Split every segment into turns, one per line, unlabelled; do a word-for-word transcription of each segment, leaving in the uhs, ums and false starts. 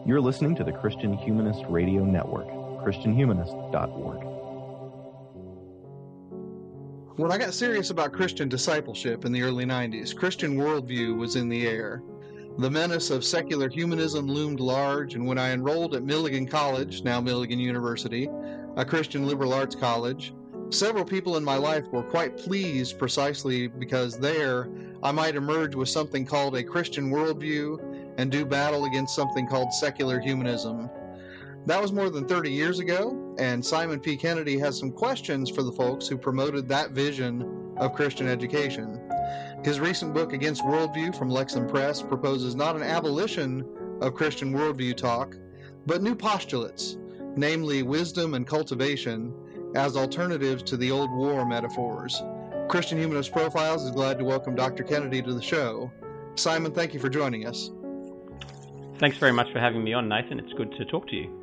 You're listening to the Christian Humanist Radio Network, christian humanist dot org.
When I got serious about Christian discipleship in the early nineties, Christian worldview was in the air. The menace of secular humanism loomed large, and when I enrolled at Milligan College, now Milligan University, a Christian liberal arts college, several people in my life were quite pleased precisely because there I might emerge with something called a Christian worldview and do battle against something called secular humanism. That was more than thirty years ago, and Simon P. Kennedy has some questions for the folks who promoted that vision of Christian education. His recent book, Against Worldview, from Lexham Press, proposes not an abolition of Christian worldview talk, but new postulates, namely wisdom and cultivation, as alternatives to the old war metaphors. Christian Humanist Profiles is glad to welcome Doctor Kennedy to the show. Simon, thank you for joining us.
Thanks very much for having me on, Nathan. It's good to talk to you.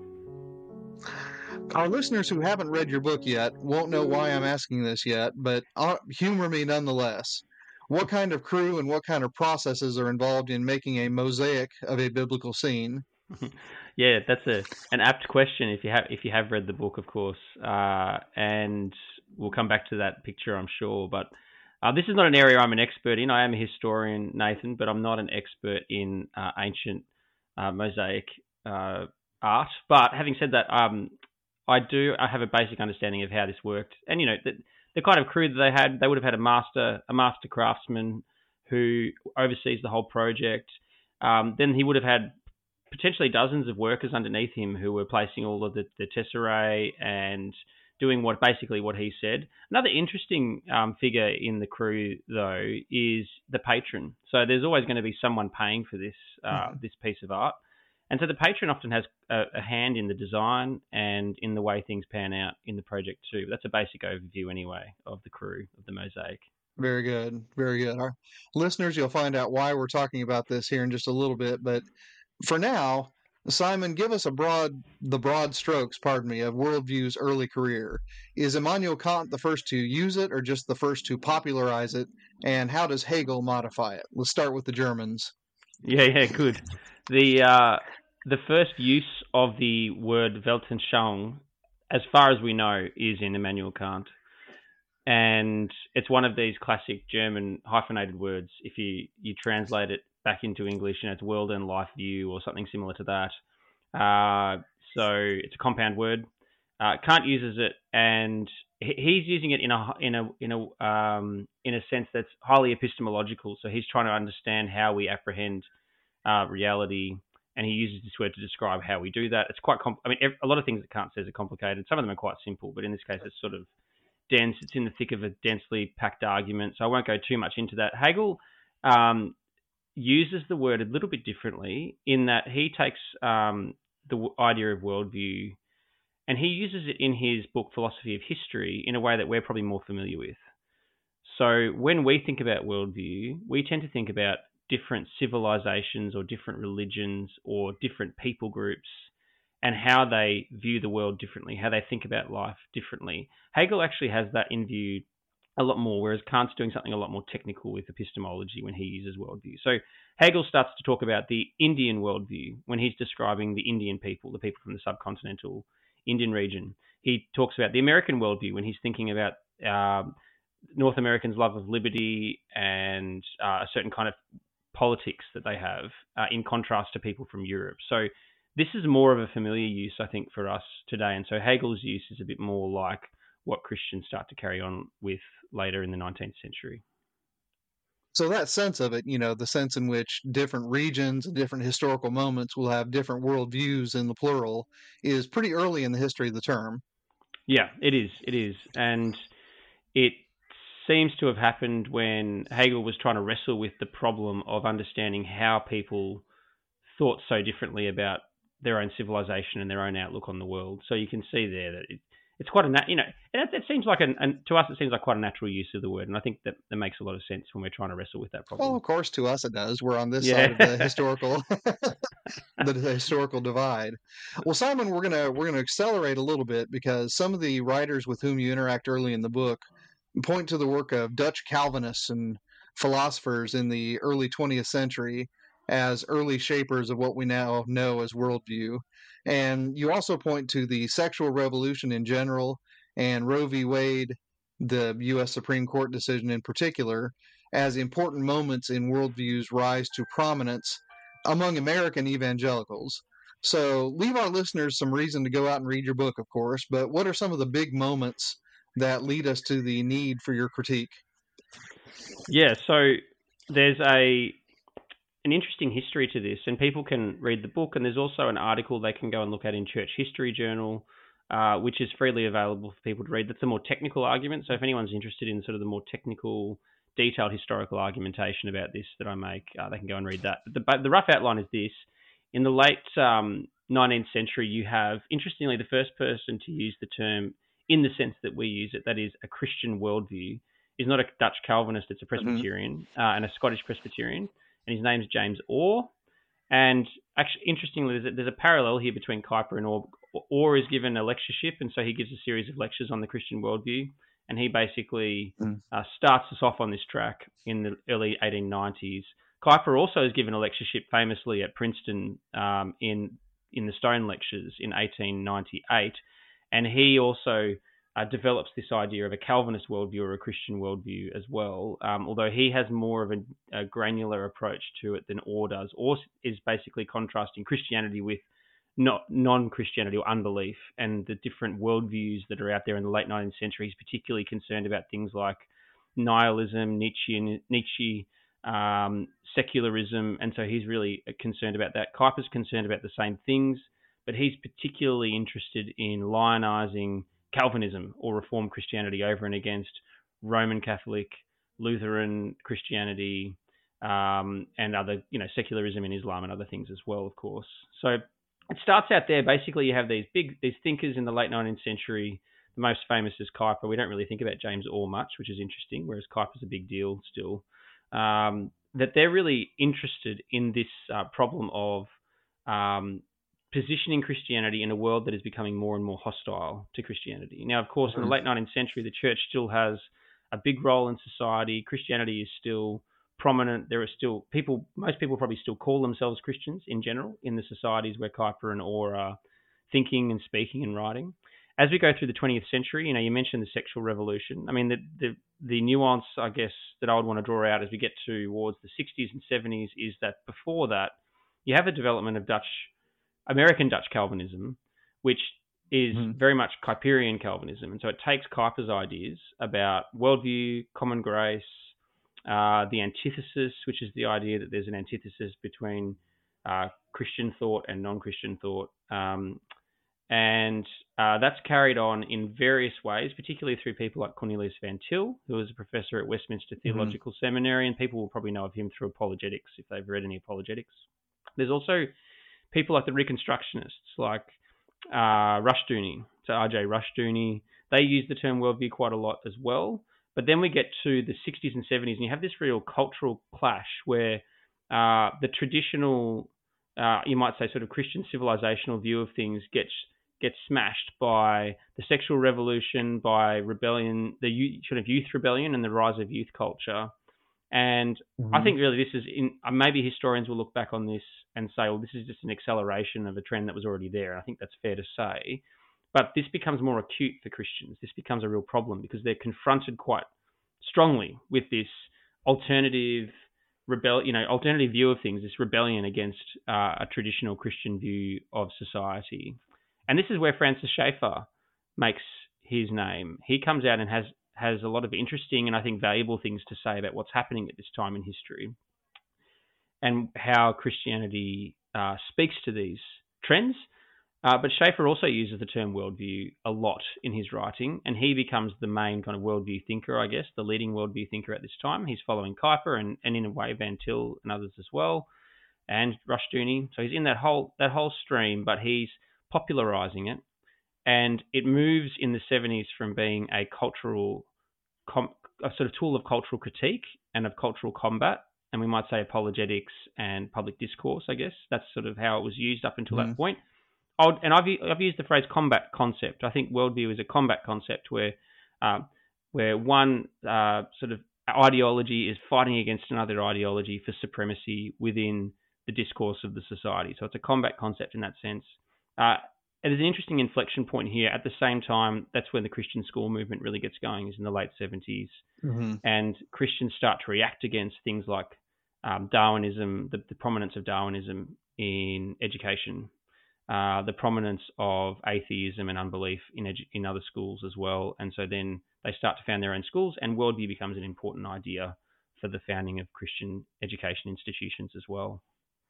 Our listeners who haven't read your book yet won't know why I'm asking this yet, but uh, humor me nonetheless. What kind of crew and what kind of processes are involved in making a mosaic of a biblical scene?
Yeah, that's a an apt question if you have if you have read the book, of course, uh, and we'll come back to that picture, I'm sure. But uh, this is not an area I'm an expert in. I am a historian, Nathan, but I'm not an expert in uh, ancient uh, mosaic uh, art. But having said that, um, I do I have a basic understanding of how this worked, and you know the, the kind of crew that they had, they would have had a master a master craftsman who oversees the whole project. Um, then he would have had potentially dozens of workers underneath him who were placing all of the, the tesserae and doing what basically what he said. Another interesting um, figure in the crew, though, is the patron. So there's always going to be someone paying for this uh, mm-hmm. this piece of art. And so the patron often has a, a hand in the design and in the way things pan out in the project too. That's a basic overview anyway of the crew of the mosaic.
Very good. Very good. Our listeners, you'll find out why we're talking about this here in just a little bit, but for now, Simon, give us a broad, the broad strokes, pardon me, of worldview's early career. Is Immanuel Kant the first to use it or just the first to popularize it? And how does Hegel modify it? Let's start with the Germans.
Yeah, yeah, good. The uh, the first use of the word Weltanschauung, as far as we know, is in Immanuel Kant. And it's one of these classic German hyphenated words. If you, you translate it back into English, and it's world and life view or something similar to that. Uh, so it's a compound word. Uh, Kant uses it, and he's using it in a in a in a um, in a sense that's highly epistemological. So he's trying to understand how we apprehend uh, reality, and he uses this word to describe how we do that. It's quite. Compl- I mean, a lot of things that Kant says are complicated. Some of them are quite simple, but in this case, it's sort of dense. It's in the thick of a densely packed argument. So I won't go too much into that. Hegel Um, uses the word a little bit differently in that he takes um, the w- idea of worldview and he uses it in his book Philosophy of History in a way that we're probably more familiar with. So when we think about worldview, we tend to think about different civilizations or different religions or different people groups and how they view the world differently, how they think about life differently. Hegel actually has that in view a lot more, whereas Kant's doing something a lot more technical with epistemology when he uses worldview. So Hegel starts to talk about the Indian worldview when he's describing the Indian people, the people from the subcontinental Indian region. He talks about the American worldview when he's thinking about um, North Americans' love of liberty and uh, a certain kind of politics that they have uh, in contrast to people from Europe. So this is more of a familiar use, I think, for us today. And so Hegel's use is a bit more like what Christians start to carry on with later in the nineteenth century.
So that sense of it, you know, the sense in which different regions and different historical moments will have different worldviews in the plural, is pretty early in the history of the term.
Yeah, it is. It is. And it seems to have happened when Hegel was trying to wrestle with the problem of understanding how people thought so differently about their own civilization and their own outlook on the world. So you can see there that it, it's quite a, you know, it, it seems like, an, an, to us, it seems like quite a natural use of the word. And I think that, that makes a lot of sense when we're trying to wrestle with that problem.
Well, of course, to us it does. We're on this
yeah.
side of the historical, the historical divide. Well, Simon, we're gonna we're gonna accelerate a little bit because some of the writers with whom you interact early in the book point to the work of Dutch Calvinists and philosophers in the early twentieth century as early shapers of what we now know as worldview. And you also point to the sexual revolution in general and Roe v. Wade, the U S Supreme Court decision in particular, as important moments in worldview's rise to prominence among American evangelicals. So leave our listeners some reason to go out and read your book, of course, but what are some of the big moments that lead us to the need for your critique?
Yeah, so there's a an interesting history to this, and people can read the book, and there's also an article they can go and look at in Church History Journal, uh, which is freely available for people to read. That's a more technical argument, so if anyone's interested in sort of the more technical, detailed historical argumentation about this that I make, uh, they can go and read that. But the, but the rough outline is this. In the late um, nineteenth century, you have, interestingly, the first person to use the term in the sense that we use it, that is a Christian worldview, is not a Dutch Calvinist, it's a Presbyterian, mm-hmm. uh, and a Scottish Presbyterian, and his name's James Orr. And actually, interestingly, there's a, there's a parallel here between Kuyper and Orr. Orr is given a lectureship, and so he gives a series of lectures on the Christian worldview, and he basically mm. uh, starts us off on this track in the early eighteen nineties. Kuyper also is given a lectureship famously at Princeton um, in in the Stone Lectures in eighteen ninety-eight, and he also uh, develops this idea of a Calvinist worldview or a Christian worldview as well, um, although he has more of a, a granular approach to it than Orr does. Orr is basically contrasting Christianity with not non-Christianity or unbelief and the different worldviews that are out there in the late nineteenth century. He's particularly concerned about things like nihilism, Nietzsche, Nietzsche um, secularism, and so he's really concerned about that. Kuyper's concerned about the same things, but he's particularly interested in lionizing Calvinism or Reformed Christianity over and against Roman Catholic, Lutheran Christianity, um, and other, you know, secularism in Islam and other things as well, of course. So it starts out there. Basically, you have these big these thinkers in the late nineteenth century. The most famous is Kuyper. We don't really think about James Orr much, which is interesting, whereas Kuyper's a big deal still. Um, that they're really interested in this uh, problem of um, positioning Christianity in a world that is becoming more and more hostile to Christianity. Now, of course, mm-hmm. in the late nineteenth century, the church still has a big role in society. Christianity is still prominent. There are still people, most people probably still call themselves Christians in general in the societies where Kuyper and Orr are thinking and speaking and writing. As we go through the twentieth century, you know, you mentioned the sexual revolution. I mean, the the, the nuance, I guess, that I would want to draw out as we get towards the sixties and seventies is that before that, you have a development of Dutch, American Dutch Calvinism, which is mm-hmm. very much Kuyperian Calvinism. And so it takes Kuyper's ideas about worldview, common grace, uh, the antithesis, which is the idea that there's an antithesis between uh, Christian thought and non-Christian thought. Um, and uh, that's carried on in various ways, particularly through people like Cornelius Van Til, who was a professor at Westminster Theological mm-hmm. Seminary, and people will probably know of him through apologetics if they've read any apologetics. There's also people like the Reconstructionists, like uh, Rushdoony, so R J Rushdoony. They use the term worldview quite a lot as well. But then we get to the sixties and seventies, and you have this real cultural clash where uh, the traditional, uh, you might say, sort of Christian civilizational view of things gets gets smashed by the sexual revolution, by rebellion, the youth, sort of youth rebellion, and the rise of youth culture. And mm-hmm. I think really this is, in, uh, maybe historians will look back on this and say, well, this is just an acceleration of a trend that was already there. I think that's fair to say. But this becomes more acute for Christians. This becomes a real problem because they're confronted quite strongly with this alternative rebel, you know, alternative view of things, this rebellion against uh, a traditional Christian view of society. And this is where Francis Schaeffer makes his name. He comes out and has has a lot of interesting and I think valuable things to say about what's happening at this time in history and how Christianity uh, speaks to these trends. Uh, but Schaeffer also uses the term worldview a lot in his writing, and he becomes the main kind of worldview thinker, I guess, the leading worldview thinker at this time. He's following Kuyper and, and in a way Van Til and others as well, and Rushdoony. So he's in that whole that whole stream, but he's popularizing it, and it moves in the seventies from being a cultural, com- a sort of tool of cultural critique and of cultural combat, and we might say apologetics and public discourse, I guess. That's sort of how it was used up until mm-hmm. that point. I'll, and I've, I've used the phrase combat concept. I think worldview is a combat concept where uh, where one uh, sort of ideology is fighting against another ideology for supremacy within the discourse of the society. So it's a combat concept in that sense. Uh, there's an interesting inflection point here. At the same time, that's when the Christian school movement really gets going, is in the late seventies.
Mm-hmm.
And Christians start to react against things like um, Darwinism, the, the prominence of Darwinism in education, uh, the prominence of atheism and unbelief in edu- in other schools as well. And so then they start to found their own schools, and worldview becomes an important idea for the founding of Christian education institutions as well.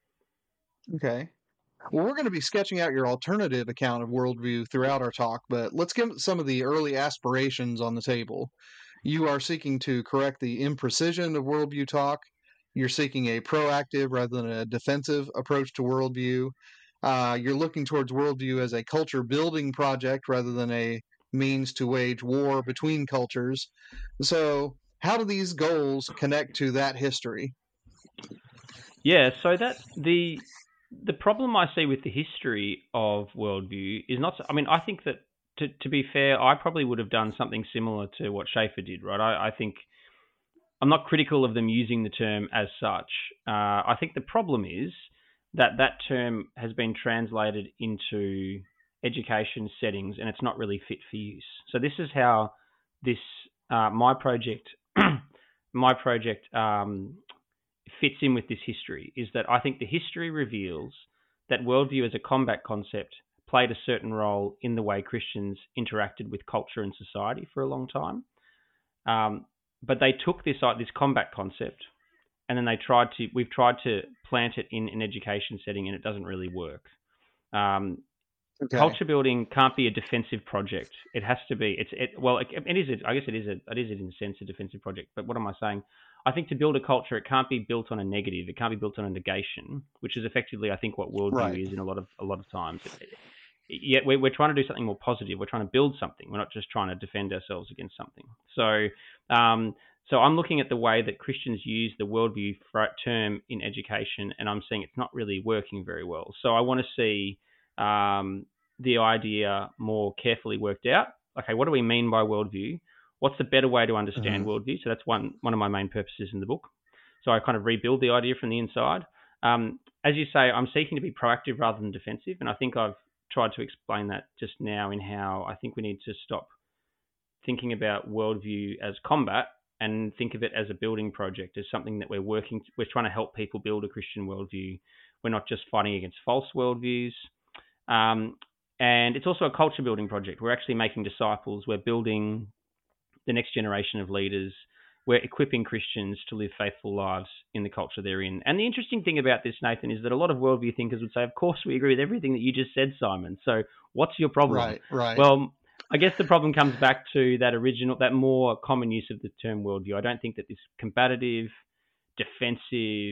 Okay. Well, we're going to be sketching out your alternative account of worldview throughout our talk, but let's get some of the early aspirations on the table. You are seeking to correct the imprecision of worldview talk. You're seeking a proactive rather than a defensive approach to worldview. Uh, you're looking towards worldview as a culture building project rather than a means to wage war between cultures. So, how do these goals connect to that history?
Yeah, so that the the problem I see with the history of worldview is not. I mean, I think that to to be fair, I probably would have done something similar to what Schaeffer did, right? I, I think I'm not critical of them using the term as such. Uh, I think the problem is that that term has been translated into education settings and it's not really fit for use. So this is how this uh, my project my project um, fits in with this history, is that I think the history reveals that worldview as a combat concept played a certain role in the way Christians interacted with culture and society for a long time. Um, but they took this uh, this combat concept and then they tried to, we've tried to plant it in an education setting and it doesn't really work. Um, okay. Culture building can't be a defensive project. It has to be, it's, it, well, it, it is, a, I guess it is, a, it is in a sense a defensive project, but what am I saying? I think to build a culture, it can't be built on a negative. It can't be built on a negation, which is effectively, I think, what worldview right. is in a lot of a lot of times. Yet we're, we're trying to do something more positive. We're trying to build something. We're not just trying to defend ourselves against something. So, um, so I'm looking at the way that Christians use the worldview term in education, and I'm seeing it's not really working very well. So I want to see um, the idea more carefully worked out. Okay, what do we mean by worldview? What's the better way to understand mm-hmm. worldview? So that's one one of my main purposes in the book. So I kind of rebuild the idea from the inside. Um, as you say, I'm seeking to be proactive rather than defensive, and I think I've tried to explain that just now in how I think we need to stop thinking about worldview as combat and think of it as a building project, as something that we're working, we're trying to help people build a Christian worldview. We're not just fighting against false worldviews. Um, and it's also a culture building project. We're actually making disciples. We're building the next generation of leaders. We're equipping Christians to live faithful lives in the culture they're in. And the interesting thing about this, Nathan, is that a lot of worldview thinkers would say, of course, we agree with everything that you just said, Simon. So what's your problem?
Right, right.
Well, I guess the problem comes back to that original, that more common use of the term worldview. I don't think that this combative, defensive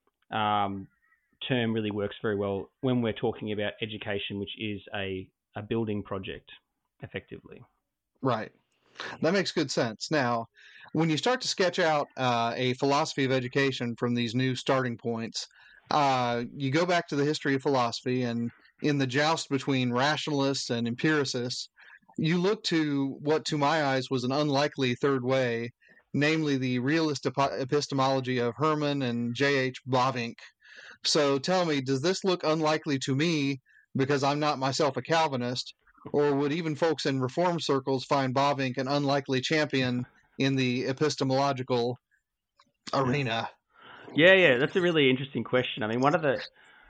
um, term really works very well when we're talking about education, which is a, a building project, effectively.
Right. That makes good sense. Now, when you start to sketch out uh, a philosophy of education from these new starting points, uh, you go back to the history of philosophy, and in the joust between rationalists and empiricists, you look to what, to my eyes, was an unlikely third way, namely the realist epistemology of Herman and J H Bavinck. So tell me, does this look unlikely to me because I'm not myself a Calvinist? Or would even folks in reform circles find Bavinck an unlikely champion in the epistemological arena?
Yeah, yeah, that's a really interesting question. I mean, one of the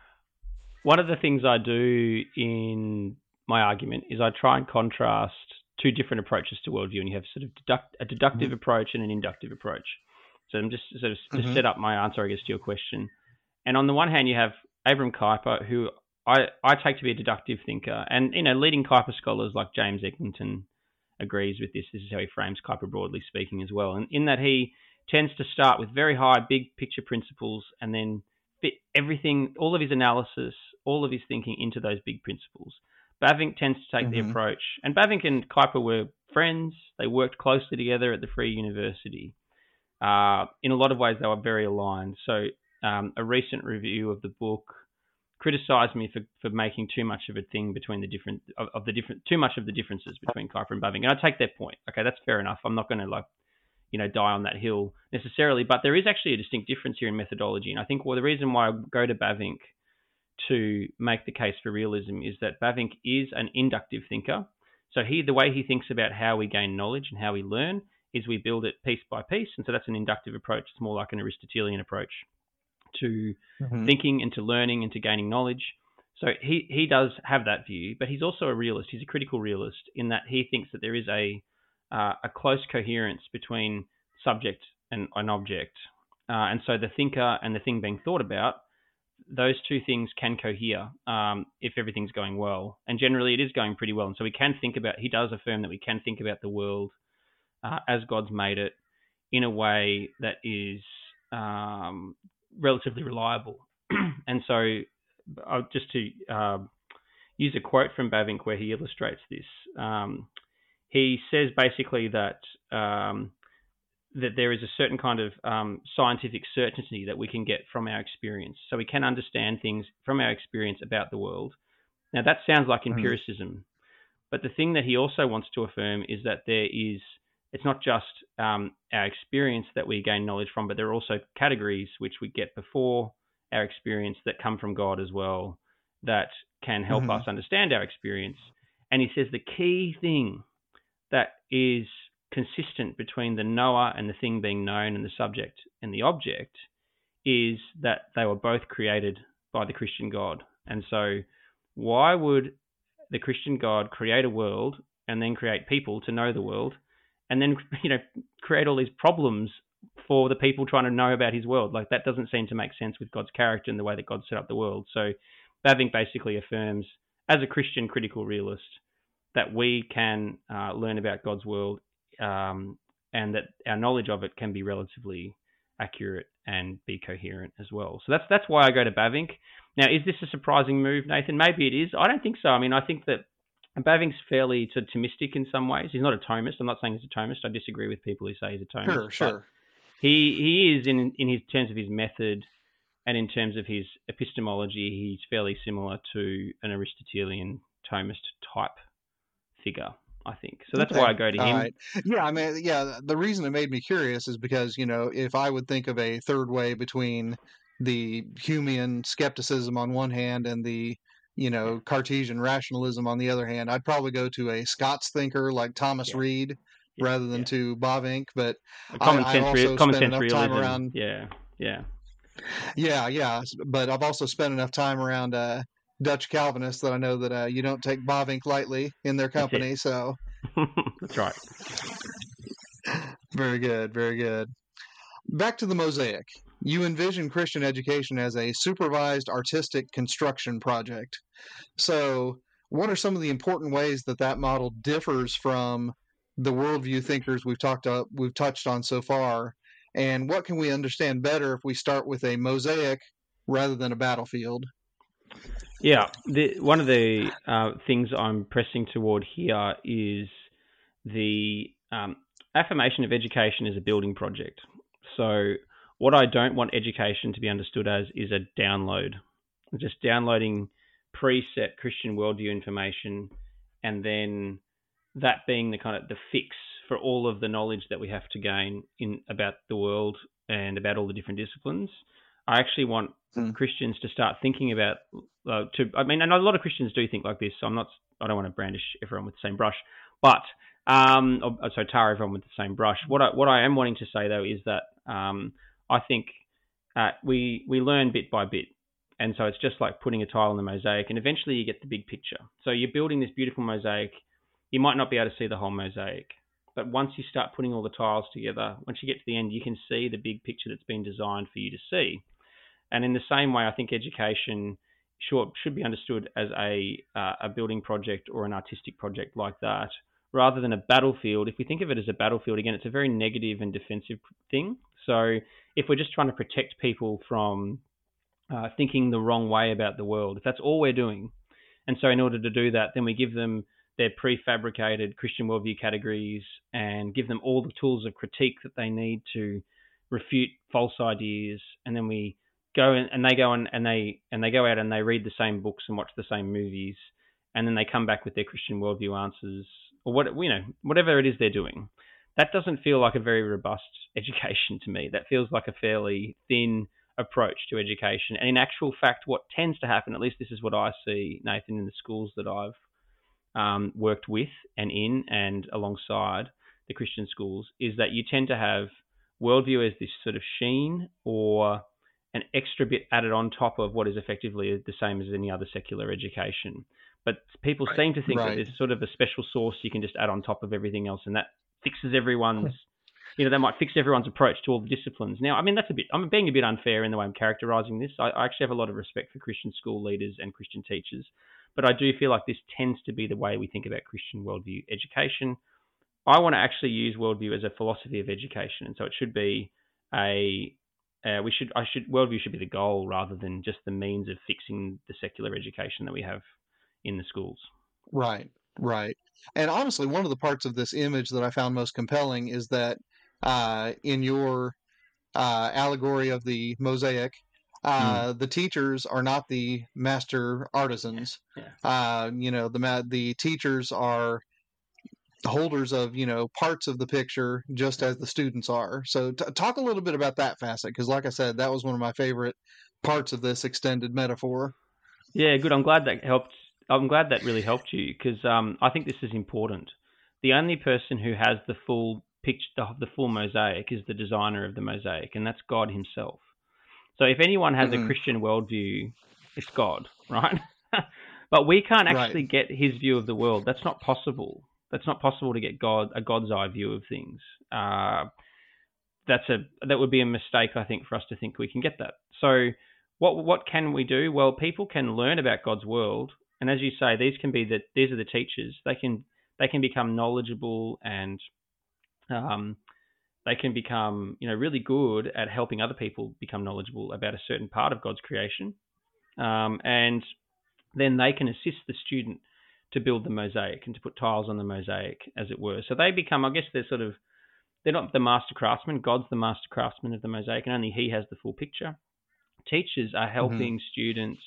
one of the things I do in my argument is I try and contrast two different approaches to worldview, and you have sort of deduct, a deductive mm-hmm. approach and an inductive approach. So I'm just sort of mm-hmm. just set up my answer, I guess, to your question. And on the one hand, you have Abram Kuyper, who I, I take to be a deductive thinker, and you know, leading Kuyper scholars like James Eglinton agrees with this. This is how he frames Kuyper broadly speaking as well, and in that he tends to start with very high, big picture principles, and then fit everything, all of his analysis, all of his thinking into those big principles. Bavinck tends to take mm-hmm. the approach, and Bavinck and Kuyper were friends. They worked closely together at the Free University. Uh, in a lot of ways, they were very aligned. So, um, a recent review of the book criticised me for, for making too much of a thing between the different of, of the different too much of the differences between Kuyper and Bavinck, and I take their point. Okay, that's fair enough. I'm not going to like, you know, die on that hill necessarily. But there is actually a distinct difference here in methodology. And I think, well, the reason why I go to Bavinck to make the case for realism is that Bavinck is an inductive thinker. So he, the way he thinks about how we gain knowledge and how we learn is we build it piece by piece. And so that's an inductive approach. It's more like an Aristotelian approach to mm-hmm. thinking and to learning and to gaining knowledge. So he, he does have that view, but he's also a realist. He's a critical realist in that he thinks that there is a uh, a close coherence between subject and an object. Uh, and so the thinker and the thing being thought about, those two things can cohere um, if everything's going well. And generally it is going pretty well. And so we can think about, he does affirm that we can think about the world uh, as God's made it in a way that is um, relatively reliable. And so uh, just to uh, use a quote from Bavinck where he illustrates this, um, he says basically that um, that there is a certain kind of um, scientific certainty that we can get from our experience. So we can understand things from our experience about the world. Now that sounds like empiricism, mm. but the thing that he also wants to affirm is that there is, it's not just um, our experience that we gain knowledge from, but there are also categories which we get before our experience that come from God as well, that can help mm-hmm. us understand our experience. And he says the key thing that is consistent between the knower and the thing being known and the subject and the object is that they were both created by the Christian God. And so why would the Christian God create a world and then create people to know the world and then, you know, create all these problems for the people trying to know about his world? Like, that doesn't seem to make sense with God's character and the way that God set up the world. So Bavinck basically affirms, as a Christian critical realist, that we can uh, learn about God's world um, and that our knowledge of it can be relatively accurate and be coherent as well. So that's that's why I go to Bavinck. Now, is this a surprising move, Nathan? Maybe it is. I don't think so. I mean, I think that Bavinck's fairly sort of Thomistic in some ways. He's not a Thomist. I'm not saying he's a Thomist. I disagree with people who say he's a Thomist.
Sure, sure.
He he is in in his terms of his method and in terms of his epistemology, he's fairly similar to an Aristotelian Thomist type figure, I think. So that's okay. why I go to him.
Right. Yeah, I mean, yeah, the reason it made me curious is because, you know, if I would think of a third way between the Humean skepticism on one hand and the, you know, Cartesian rationalism on the other hand, I'd probably go to a Scots thinker like Thomas yeah. Reid yeah. rather than yeah. to Bavinck. But
common
I,
sense,
I also
common
spent
sense
enough time
realism.
around.
Yeah, yeah.
Yeah, yeah. But I've also spent enough time around uh, Dutch Calvinists that I know that uh, you don't take Bavinck lightly in their company. So
that's right.
Very good, very good. Back to the mosaic. You envision Christian education as a supervised artistic construction project. So what are some of the important ways that that model differs from the worldview thinkers we've talked uh, we've touched on so far? And what can we understand better if we start with a mosaic rather than a battlefield?
Yeah, the, one of the uh, things I'm pressing toward here is the um, affirmation of education as a building project. So what I don't want education to be understood as is a download, just downloading preset Christian worldview information and then that being the kind of the fix for all of the knowledge that we have to gain in about the world and about all the different disciplines. I actually want mm. Christians to start thinking about, uh, to, I mean, and a lot of Christians do think like this, so I'm not, I don't want to brandish everyone with the same brush, but, um, or, so tar everyone with the same brush. What I, what I am wanting to say though is that, um, I think, uh, we, we learn bit by bit. And so it's just like putting a tile in the mosaic and eventually you get the big picture. So you're building this beautiful mosaic. You might not be able to see the whole mosaic, but once you start putting all the tiles together, once you get to the end, you can see the big picture that's been designed for you to see. And in the same way, I think education should, should be understood as a uh, a building project or an artistic project like that, rather than a battlefield. If we think of it as a battlefield, again, it's a very negative and defensive thing. So if we're just trying to protect people from uh, thinking the wrong way about the world, if that's all we're doing, and so in order to do that, then we give them their prefabricated Christian worldview categories and give them all the tools of critique that they need to refute false ideas, and then we go in, and they go and, and they and they go out and they read the same books and watch the same movies, and then they come back with their Christian worldview answers or what you know whatever it is they're doing. that doesn't feel like a very robust education to me. That feels like a fairly thin approach to education. And in actual fact, what tends to happen, at least this is what I see, Nathan, in the schools that I've um, worked with and in and alongside the Christian schools, is that you tend to have worldview as this sort of sheen or an extra bit added on top of what is effectively the same as any other secular education. But people
Right.
seem to think
Right.
that there's sort of a special sauce you can just add on top of everything else, and that fixes everyone's, you know, that might fix everyone's approach to all the disciplines. Now, I mean, that's a bit, I'm being a bit unfair in the way I'm characterizing this. I, I actually have a lot of respect for Christian school leaders and Christian teachers, but I do feel like this tends to be the way we think about Christian worldview education. I want to actually use worldview as a philosophy of education, and so it should be a uh, we should I should worldview should be the goal rather than just the means of fixing the secular education that we have in the schools.
Right, right. And honestly, one of the parts of this image that I found most compelling is that uh, in your uh, allegory of the mosaic, uh, mm. the teachers are not the master artisans.
Yeah.
Uh, you know, the ma- the teachers are holders of, you know, parts of the picture just as the students are. So t- talk a little bit about that facet, because like I said, that was one of my favorite parts of this extended metaphor.
Yeah, good. I'm glad that helped. I'm glad that really helped you, because um, I think this is important. The only person who has the full picture, the, the full mosaic, is the designer of the mosaic, and that's God himself. So if anyone has mm-hmm. a Christian worldview, it's God, right? But we can't actually
right.
get his view of the world. That's not possible. That's not possible to get God a God's eye view of things. Uh, that's a that would be a mistake, I think, for us to think we can get that. So what what can we do? Well, people can learn about God's world, and as you say, these can be the these are the teachers. They can they can become knowledgeable, and um, they can become you know really good at helping other people become knowledgeable about a certain part of God's creation, um, and then they can assist the student to build the mosaic and to put tiles on the mosaic, as it were. So they become, I guess, they're sort of they're not the master craftsman. God's the master craftsman of the mosaic, and only he has the full picture. Teachers are helping mm-hmm. students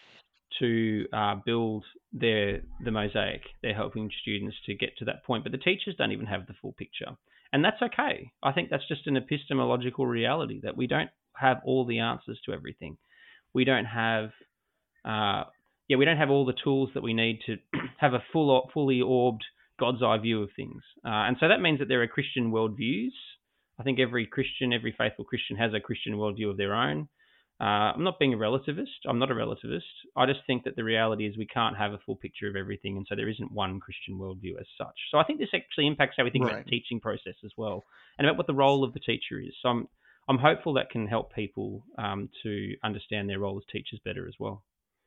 to uh, build their the mosaic. They're helping students to get to that point, but the teachers don't even have the full picture, and that's okay. I think that's just an epistemological reality that we don't have all the answers to everything. We don't have, uh, yeah, we don't have all the tools that we need to have a full, fully orbed God's eye view of things, uh, and so that means that there are Christian worldviews. I think every Christian, every faithful Christian, has a Christian worldview of their own. Uh, I'm not being a relativist. I'm not a relativist. I just think that the reality is we can't have a full picture of everything, and so there isn't one Christian worldview as such. So I think this actually impacts how we think right. about the teaching process as well, and about what the role of the teacher is. So I'm I'm hopeful that can help people um, to understand their role as teachers better as well.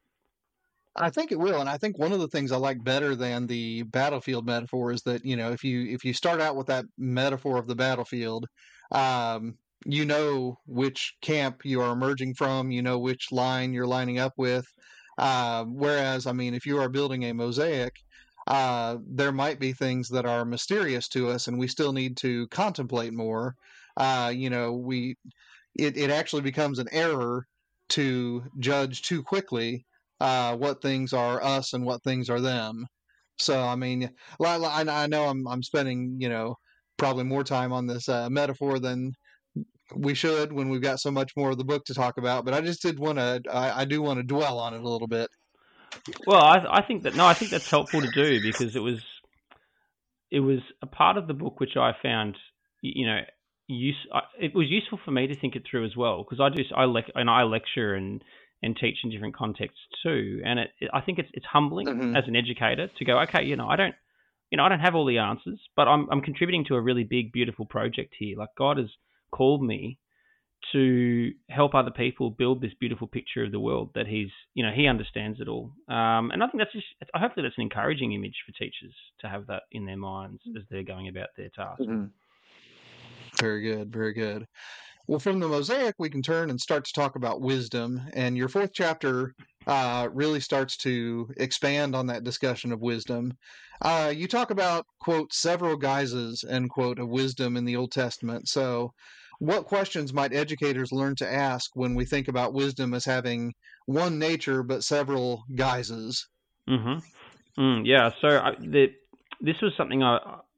I think it will, and I think one of the things I like better than the battlefield metaphor is that you know if you if you start out with that metaphor of the battlefield, um, you know which camp you are emerging from, you know which line you're lining up with. Uh, whereas, I mean, if you are building a mosaic, uh, there might be things that are mysterious to us, and we still need to contemplate more. Uh, you know, we it it actually becomes an error to judge too quickly uh, what things are us and what things are them. So, I mean, I know I'm I'm spending you know probably more time on this uh, metaphor than we should when we've got so much more of the book to talk about, but I just did want to, I, I do want to dwell on it a little bit.
Well, I, I think that, no, I think that's helpful to do, because it was, it was a part of the book which I found, you know, use, it was useful for me to think it through as well, because I do, I lec- and I lecture and, and teach in different contexts too. And it, it I think it's, it's humbling mm-hmm. as an educator to go, okay, you know, I don't, you know, I don't have all the answers, but I'm, I'm contributing to a really big, beautiful project here. Like, God has called me to help other people build this beautiful picture of the world that he's, you know, he understands it all. Um, and I think that's just, hopefully that's an encouraging image for teachers to have that in their minds as they're going about their task.
Mm-hmm. Very good. Very good. Well, from the mosaic, we can turn and start to talk about wisdom. And your fourth chapter uh, really starts to expand on that discussion of wisdom. Uh, you talk about, quote, several guises, end quote, of wisdom in the Old Testament. So what questions might educators learn to ask when we think about wisdom as having one nature but several guises?
Mm-hmm. Mm, yeah, so I, the, this was something I,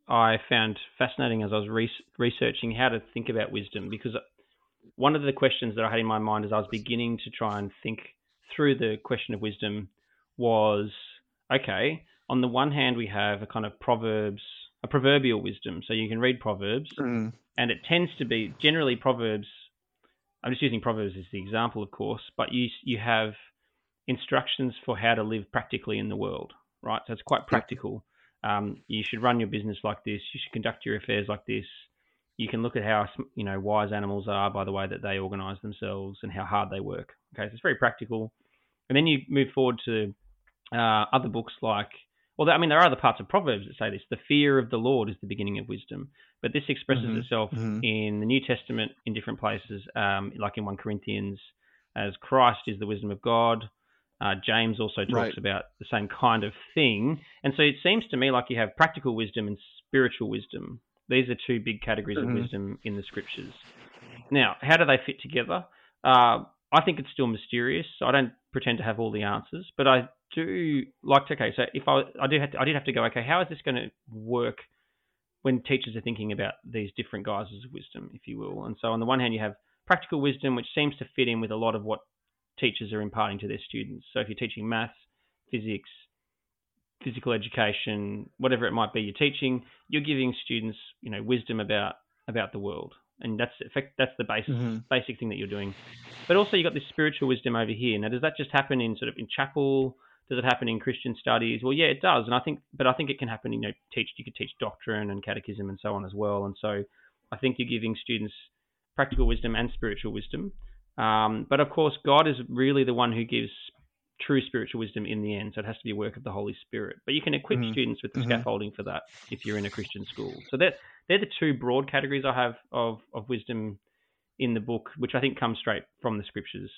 I found fascinating as I was re- researching how to think about wisdom, because one of the questions that I had in my mind as I was beginning to try and think through the question of wisdom was, okay, on the one hand, we have a kind of proverbs, a proverbial wisdom. So you can read Proverbs,
Mm.
and it tends to be generally Proverbs. I'm just using Proverbs as the example, of course, but you you have instructions for how to live practically in the world, right? So it's quite practical. Um, you should run your business like this. You should conduct your affairs like this. You can look at how, you know, wise animals are by the way that they organize themselves and how hard they work. Okay, so it's very practical. And then you move forward to uh, other books like, well, I mean, there are other parts of Proverbs that say this. The fear of the Lord is the beginning of wisdom. But this expresses
Mm-hmm.
itself
Mm-hmm.
in the New Testament in different places, um, like in First Corinthians, as Christ is the wisdom of God. Uh, James also talks
Right.
about the same kind of thing. And so it seems to me like you have practical wisdom and spiritual wisdom. These are two big categories
Mm-hmm.
of wisdom in the scriptures. Now, how do they fit together? Uh, I think it's still mysterious. I don't pretend to have all the answers, but I do like to, okay, so if I, I do have to, I did have to go, okay, how is this going to work when teachers are thinking about these different guises of wisdom, if you will? And so on the one hand, you have practical wisdom, which seems to fit in with a lot of what teachers are imparting to their students. So if you're teaching maths, physics, physical education, whatever it might be you're teaching, you're giving students, you know, wisdom about about the world, and that's effect that's the basic
Mm-hmm.
basic thing that you're doing. But also you've got this spiritual wisdom over here. Now, does that just happen in sort of in chapel? Does it happen in Christian studies? Well, yeah, it does, and I think, but I think it can happen. You know, teach you could teach doctrine and catechism and so on as well. And so I think you're giving students practical wisdom and spiritual wisdom. Um, but of course, God is really the one who gives true spiritual wisdom in the end. So it has to be a work of the Holy Spirit. But you can equip
Mm-hmm.
students with the
Mm-hmm.
scaffolding for that if you're in a Christian school. So that they're the two broad categories I have of, of wisdom in the book, which I think comes straight from the scriptures.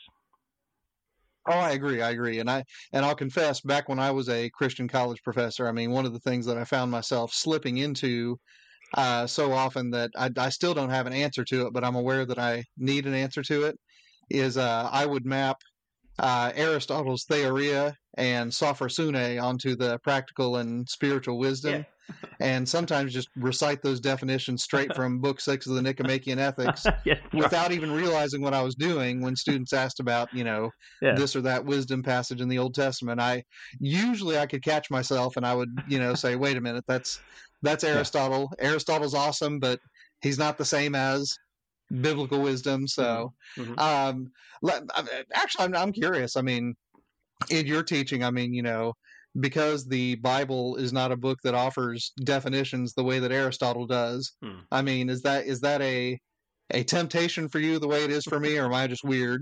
Oh, I agree. I agree. And I and I'll confess, back when I was a Christian college professor, I mean, one of the things that I found myself slipping into uh, so often that I, I still don't have an answer to it, but I'm aware that I need an answer to it, is uh, I would map uh, Aristotle's Theoria and Sophrosune onto the practical and spiritual wisdom, and sometimes just recite those definitions straight from Book Six of the Nicomachean Ethics
Yes, right.
without even realizing what I was doing when students asked about, you know,
Yeah.
this or that wisdom passage in the Old Testament. I usually I could catch myself and I would, you know, say, wait a minute, that's that's Aristotle. Aristotle's awesome, but he's not the same as biblical wisdom. So,
Mhm.
um, let, actually, I'm, I'm curious. I mean, in your teaching, I mean, you know, because the Bible is not a book that offers definitions the way that Aristotle does.
Hmm.
I mean, is that is that a a temptation for you the way it is for me, or am I just weird?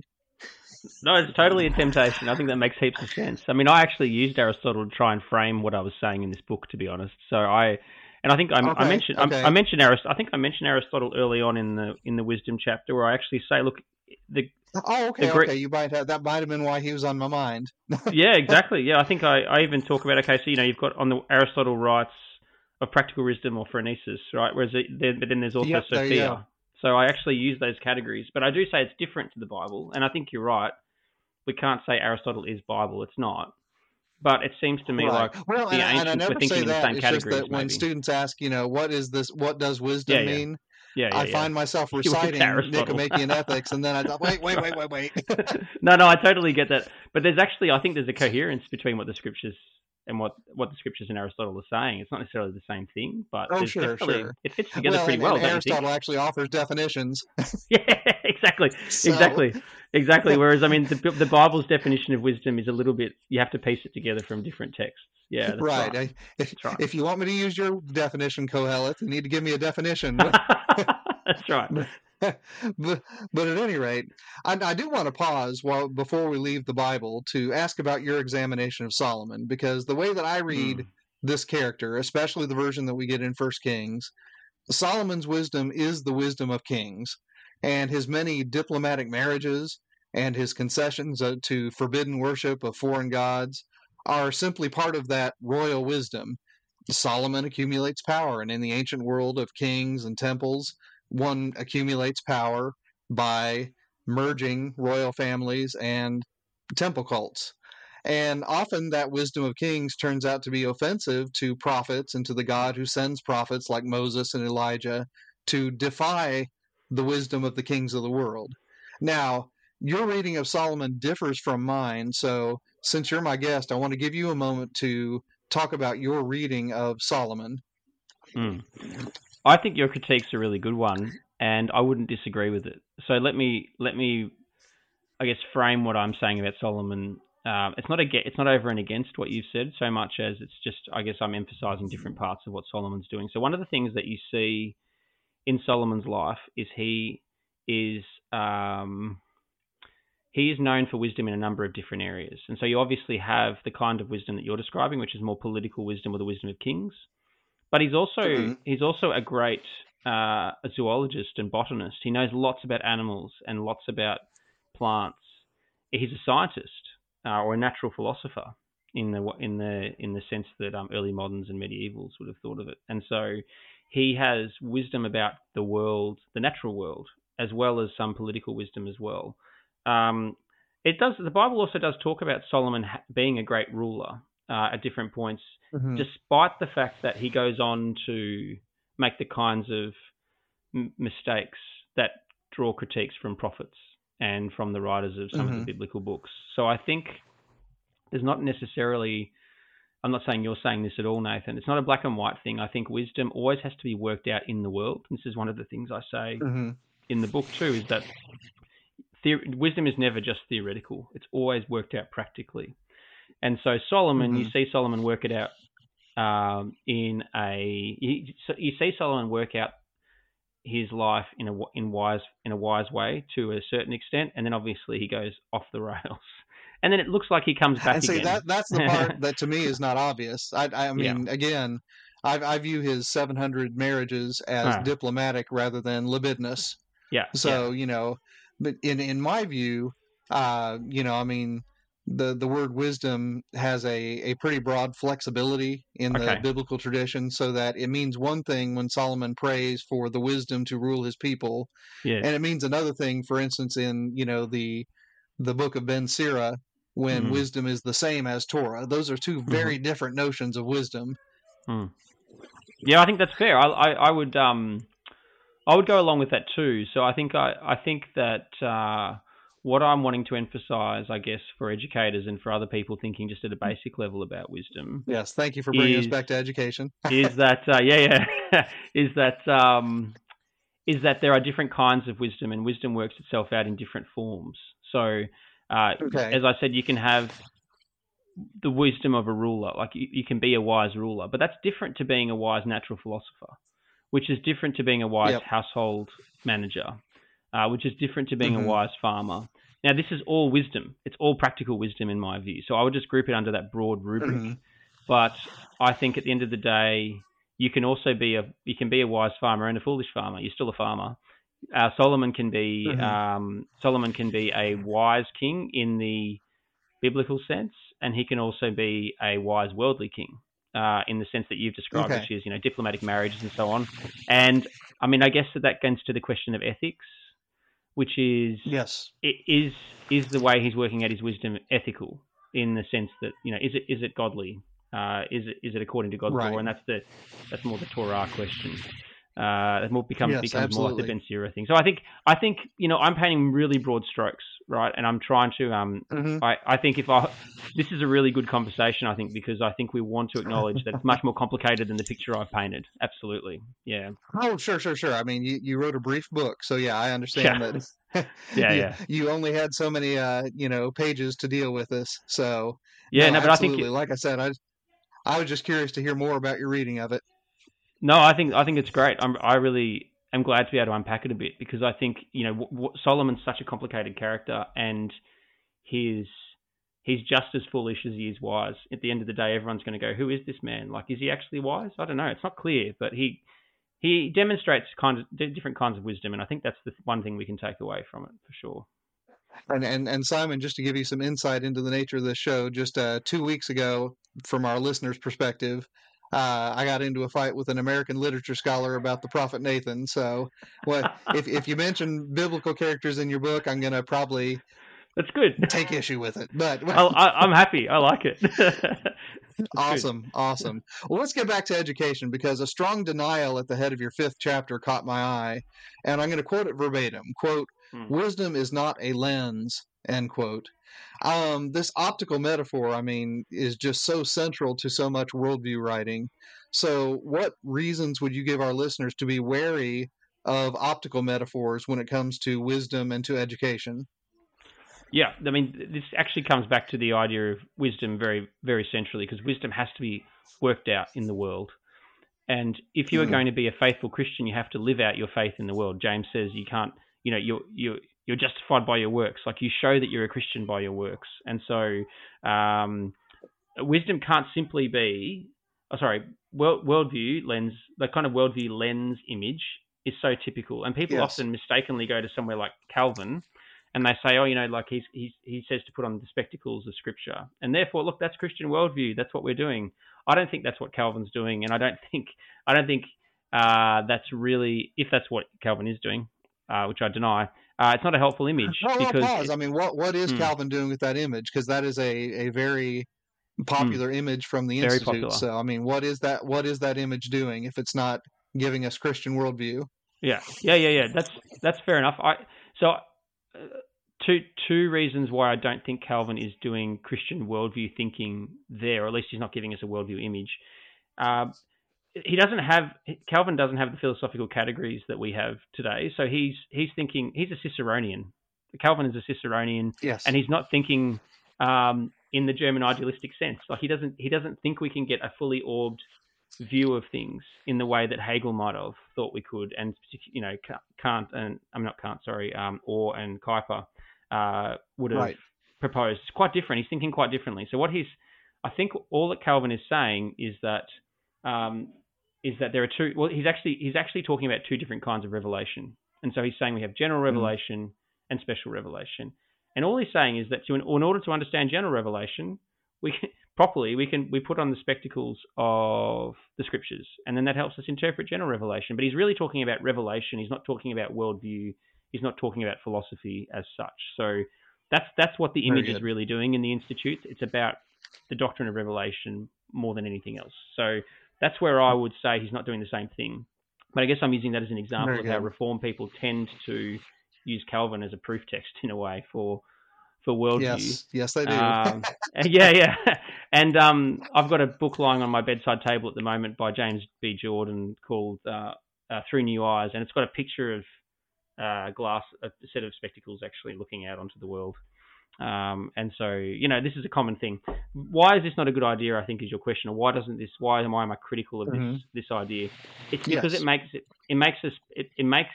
No, it's totally a temptation. I think that makes heaps of sense. I mean, I actually used Aristotle to try and frame what I was saying in this book, to be honest. So I, and I think I,
Okay,
I mentioned
okay.
I, I mentioned Aristotle. I think I mentioned Aristotle early on in the in the wisdom chapter, where I actually say, look, the
Oh, okay,
the Greek-
okay. You might have, that might have been why he was on my mind.
yeah, exactly. Yeah, I think I, I even talk about, okay, so, you know, you've got on the Aristotle writes of practical wisdom or phronesis, right? Whereas it, there, but then there's also
Yep, there you
Sophia.
go.
So I actually use those categories, but I do say it's different to the Bible, and I think you're right. We can't say Aristotle is Bible; it's not. But it seems to me
Right.
like
Well,
the
and, I- and I
ancients
never
were
say
thinking in the
that.
same
It's just
categories.
that when
maybe.
students ask, you know, what is this? What does wisdom
Yeah, yeah.
mean?
yeah, yeah,
I
yeah.
find myself
You went to
reciting
Aristotle.
Nicomachean Ethics, and then I thought, wait, wait, wait, wait, wait.
no, no, I totally get that. But there's actually, I think there's a coherence between what the scriptures and what, what the scriptures in Aristotle are saying. It's not necessarily the same thing, but
Oh,
there's
sure,
definitely
sure.
it fits together
Well,
pretty
and,
well,
and
don't you think?
Aristotle actually offers definitions.
Yeah, exactly,
So-
exactly, exactly. Whereas, I mean, the the Bible's definition of wisdom is a little bit. You have to piece it together from different texts. Yeah, that's
right.
right.
I, if,
That's right.
if you want me to use your definition, Kohelet, you need to give me a definition.
That's right.
but, but at any rate, I, I do want to pause while before we leave the Bible to ask about your examination of Solomon, because the way that I read
Hmm.
this character, especially the version that we get in First Kings, Solomon's wisdom is the wisdom of kings, and his many diplomatic marriages and his concessions uh, to forbidden worship of foreign gods are simply part of that royal wisdom. Solomon accumulates power, and in the ancient world of kings and temples, one accumulates power by merging royal families and temple cults. And often that wisdom of kings turns out to be offensive to prophets and to the God who sends prophets like Moses and Elijah to defy the wisdom of the kings of the world. Now, your reading of Solomon differs from mine, so since you're my guest, I want to give you a moment to talk about your reading of Solomon.
Mm. I think your critique's a really good one, and I wouldn't disagree with it. So let me let me, I guess, frame what I'm saying about Solomon. Um, it's not a, it's not over and against what you've said so much as it's just, I guess, I'm emphasizing different parts of what Solomon's doing. So one of the things that you see in Solomon's life is he is um, he is known for wisdom in a number of different areas, and so you obviously have the kind of wisdom that you're describing, which is more political wisdom or the wisdom of kings. But he's also mm-hmm. he's also a great uh, a zoologist and botanist. He knows lots about animals and lots about plants. He's a scientist uh, or a natural philosopher in the in the in the sense that um, early moderns and medievals would have thought of it. And so he has wisdom about the world, the natural world, as well as some political wisdom as well. Um, it does. The Bible also does talk about Solomon being a great ruler uh, at different points. Mm-hmm. Despite the fact that he goes on to make the kinds of m- mistakes that draw critiques from prophets and from the writers of some mm-hmm. of the biblical books. So I think there's not necessarily, I'm not saying you're saying this at all, Nathan, it's not a black and white thing. I think wisdom always has to be worked out in the world. This is one of the things I say mm-hmm. in the book too, is that the- wisdom is never just theoretical. It's always worked out practically. And so Solomon, mm-hmm. you see Solomon work it out um, in a. You, you see Solomon work out his life in a in wise in a wise way to a certain extent, and then obviously he goes off the rails, and then it looks like he comes back
and see,
again.
That, that's the part that to me is not obvious. I, I mean, yeah. again, I, I view his seven hundred marriages as huh. diplomatic rather than libidinous.
Yeah.
So
yeah.
you know, but in in my view, uh, you know, I mean. The the word wisdom has a, a pretty broad flexibility in the okay. biblical tradition, so that it means one thing when Solomon prays for the wisdom to rule his people,
yes.
and it means another thing, for instance, in you know the the book of Ben Sira, when mm-hmm. wisdom is the same as Torah. Those are two very mm-hmm. different notions of wisdom.
Mm. Yeah, I think that's fair. I, I I would um I would go along with that too. So I think I I think that. Uh, What I'm wanting to emphasize, I guess, for educators and for other people thinking just at a basic level about wisdom.
Yes, thank you for bringing is, us back to education.
is that uh, yeah, yeah, is that um, is that there are different kinds of wisdom, and wisdom works itself out in different forms. So, uh, okay. as I said, you can have the wisdom of a ruler, like you, you can be a wise ruler, but that's different to being a wise natural philosopher, which is different to being a wise yep. household manager. Uh, which is different to being mm-hmm. a wise farmer. Now, this is all wisdom. It's all practical wisdom in my view. So I would just group it under that broad rubric. Mm-hmm. But I think at the end of the day, you can also be a you can be a wise farmer and a foolish farmer. You're still a farmer. Uh, Solomon can be mm-hmm. um, Solomon can be a wise king in the biblical sense, and he can also be a wise worldly king uh, in the sense that you've described, okay. which is you know diplomatic marriages and so on. And I mean, I guess that that gets to the question of ethics. Which is
yes,
is is the way he's working out his wisdom ethical in the sense that you know is it is it godly, uh, is it is it according to God's
right.
law, and that's the that's more the Torah question. Uh, it more becomes
yes,
becomes
absolutely.
more like the Ben Sira thing. So I think I think you know I'm painting really broad strokes, right? And I'm trying to um mm-hmm. I, I think if I this is a really good conversation, I think, because I think we want to acknowledge that it's much more complicated than the picture I've painted. Absolutely, yeah.
Oh, sure, sure, sure. I mean, you, you wrote a brief book, so yeah, I understand
yeah.
that.
yeah,
you,
yeah.
You only had so many uh you know pages to deal with this, so
yeah,
no,
no but
absolutely.
I think it,
like I said, I I was just curious to hear more about your reading of it.
No, I think I think it's great. I'm, I really am glad to be able to unpack it a bit because I think you know w- w- Solomon's such a complicated character, and he's he's just as foolish as he is wise. At the end of the day, everyone's going to go, "Who is this man? Like, is he actually wise?" I don't know. It's not clear, but he he demonstrates kind of different kinds of wisdom, and I think that's the one thing we can take away from it for sure.
And and and Simon, just to give you some insight into the nature of this show, just uh, two weeks ago, from our listeners' perspective. Uh, I got into a fight with an American literature scholar about the prophet Nathan. So, what if if you mention biblical characters in your book, I'm going to probably
That's good.
take issue with it, but
I, I, I'm happy. I like it.
awesome, good. Awesome. Well, let's get back to education, because a strong denial at the head of your fifth chapter caught my eye, and I'm going to quote it verbatim. Quote, hmm. "Wisdom is not a lens," end quote. Um, this optical metaphor, I mean, is just so central to so much worldview writing. So what reasons would you give our listeners to be wary of optical metaphors when it comes to wisdom and to education?
Yeah, I mean, this actually comes back to the idea of wisdom very, very centrally, because wisdom has to be worked out in the world. And if you are mm. going to be a faithful Christian, you have to live out your faith in the world. James says you can't, you know, you're, you're, you're justified by your works. Like, you show that you're a Christian by your works. And so um, wisdom can't simply be, oh, sorry, world, worldview lens, the kind of worldview lens image is so typical. And people yes. often mistakenly go to somewhere like Calvin, and they say, oh, you know, like he's, he's, he says to put on the spectacles of Scripture. And therefore, look, that's Christian worldview. That's what we're doing. I don't think that's what Calvin's doing. And I don't think, I don't think uh, that's really, if that's what Calvin is doing, uh, which I deny, uh, it's not a helpful image.
Oh,
because
well, pause. I mean, what, what is hmm. Calvin doing with that image? Because that is a, a very popular hmm. image from the
very
Institute.
Popular.
So, I mean, what is that, what is that image doing if it's not giving us Christian worldview?
Yeah, yeah, yeah, yeah. That's, that's fair enough. I, so, uh, Two two reasons why I don't think Calvin is doing Christian worldview thinking there, or at least he's not giving us a worldview image. Uh, he doesn't have Calvin doesn't have the philosophical categories that we have today. So he's he's thinking he's a Ciceronian. Calvin is a Ciceronian,
yes,
and he's not thinking um, in the German idealistic sense. Like he doesn't he doesn't think we can get a fully orbed view of things in the way that Hegel might have thought we could, and you know Kant and I'm not Kant, sorry, um, Orr and Kuyper. Uh, would have
right.
proposed. It's quite different. He's thinking quite differently. So what he's, I think, all that Calvin is saying is that um, is that there are two. Well, he's actually he's actually talking about two different kinds of revelation. And so he's saying we have general revelation mm. and special revelation. And all he's saying is that to, in order to understand general revelation, we can, properly we can we put on the spectacles of the Scriptures, and then that helps us interpret general revelation. But he's really talking about revelation. He's not talking about worldview. He's not talking about philosophy as such. So that's that's what the image is really doing in the Institute. It's about the doctrine of revelation more than anything else. So that's where I would say he's not doing the same thing. But I guess I'm using that as an example Very of good. how Reformed people tend to use Calvin as a proof text in a way for for worldview.
Yes, yes, they do.
um, yeah, yeah. And um, I've got a book lying on my bedside table at the moment by James B. Jordan called uh, uh, Through New Eyes, and it's got a picture of Uh, glass, a set of spectacles actually looking out onto the world. Um, and so, you know, this is a common thing. Why is this not a good idea, I think, is your question. Or why doesn't this, why am I, am I critical of mm-hmm. this this idea? It's because yes. it makes it, it makes us, it, it makes,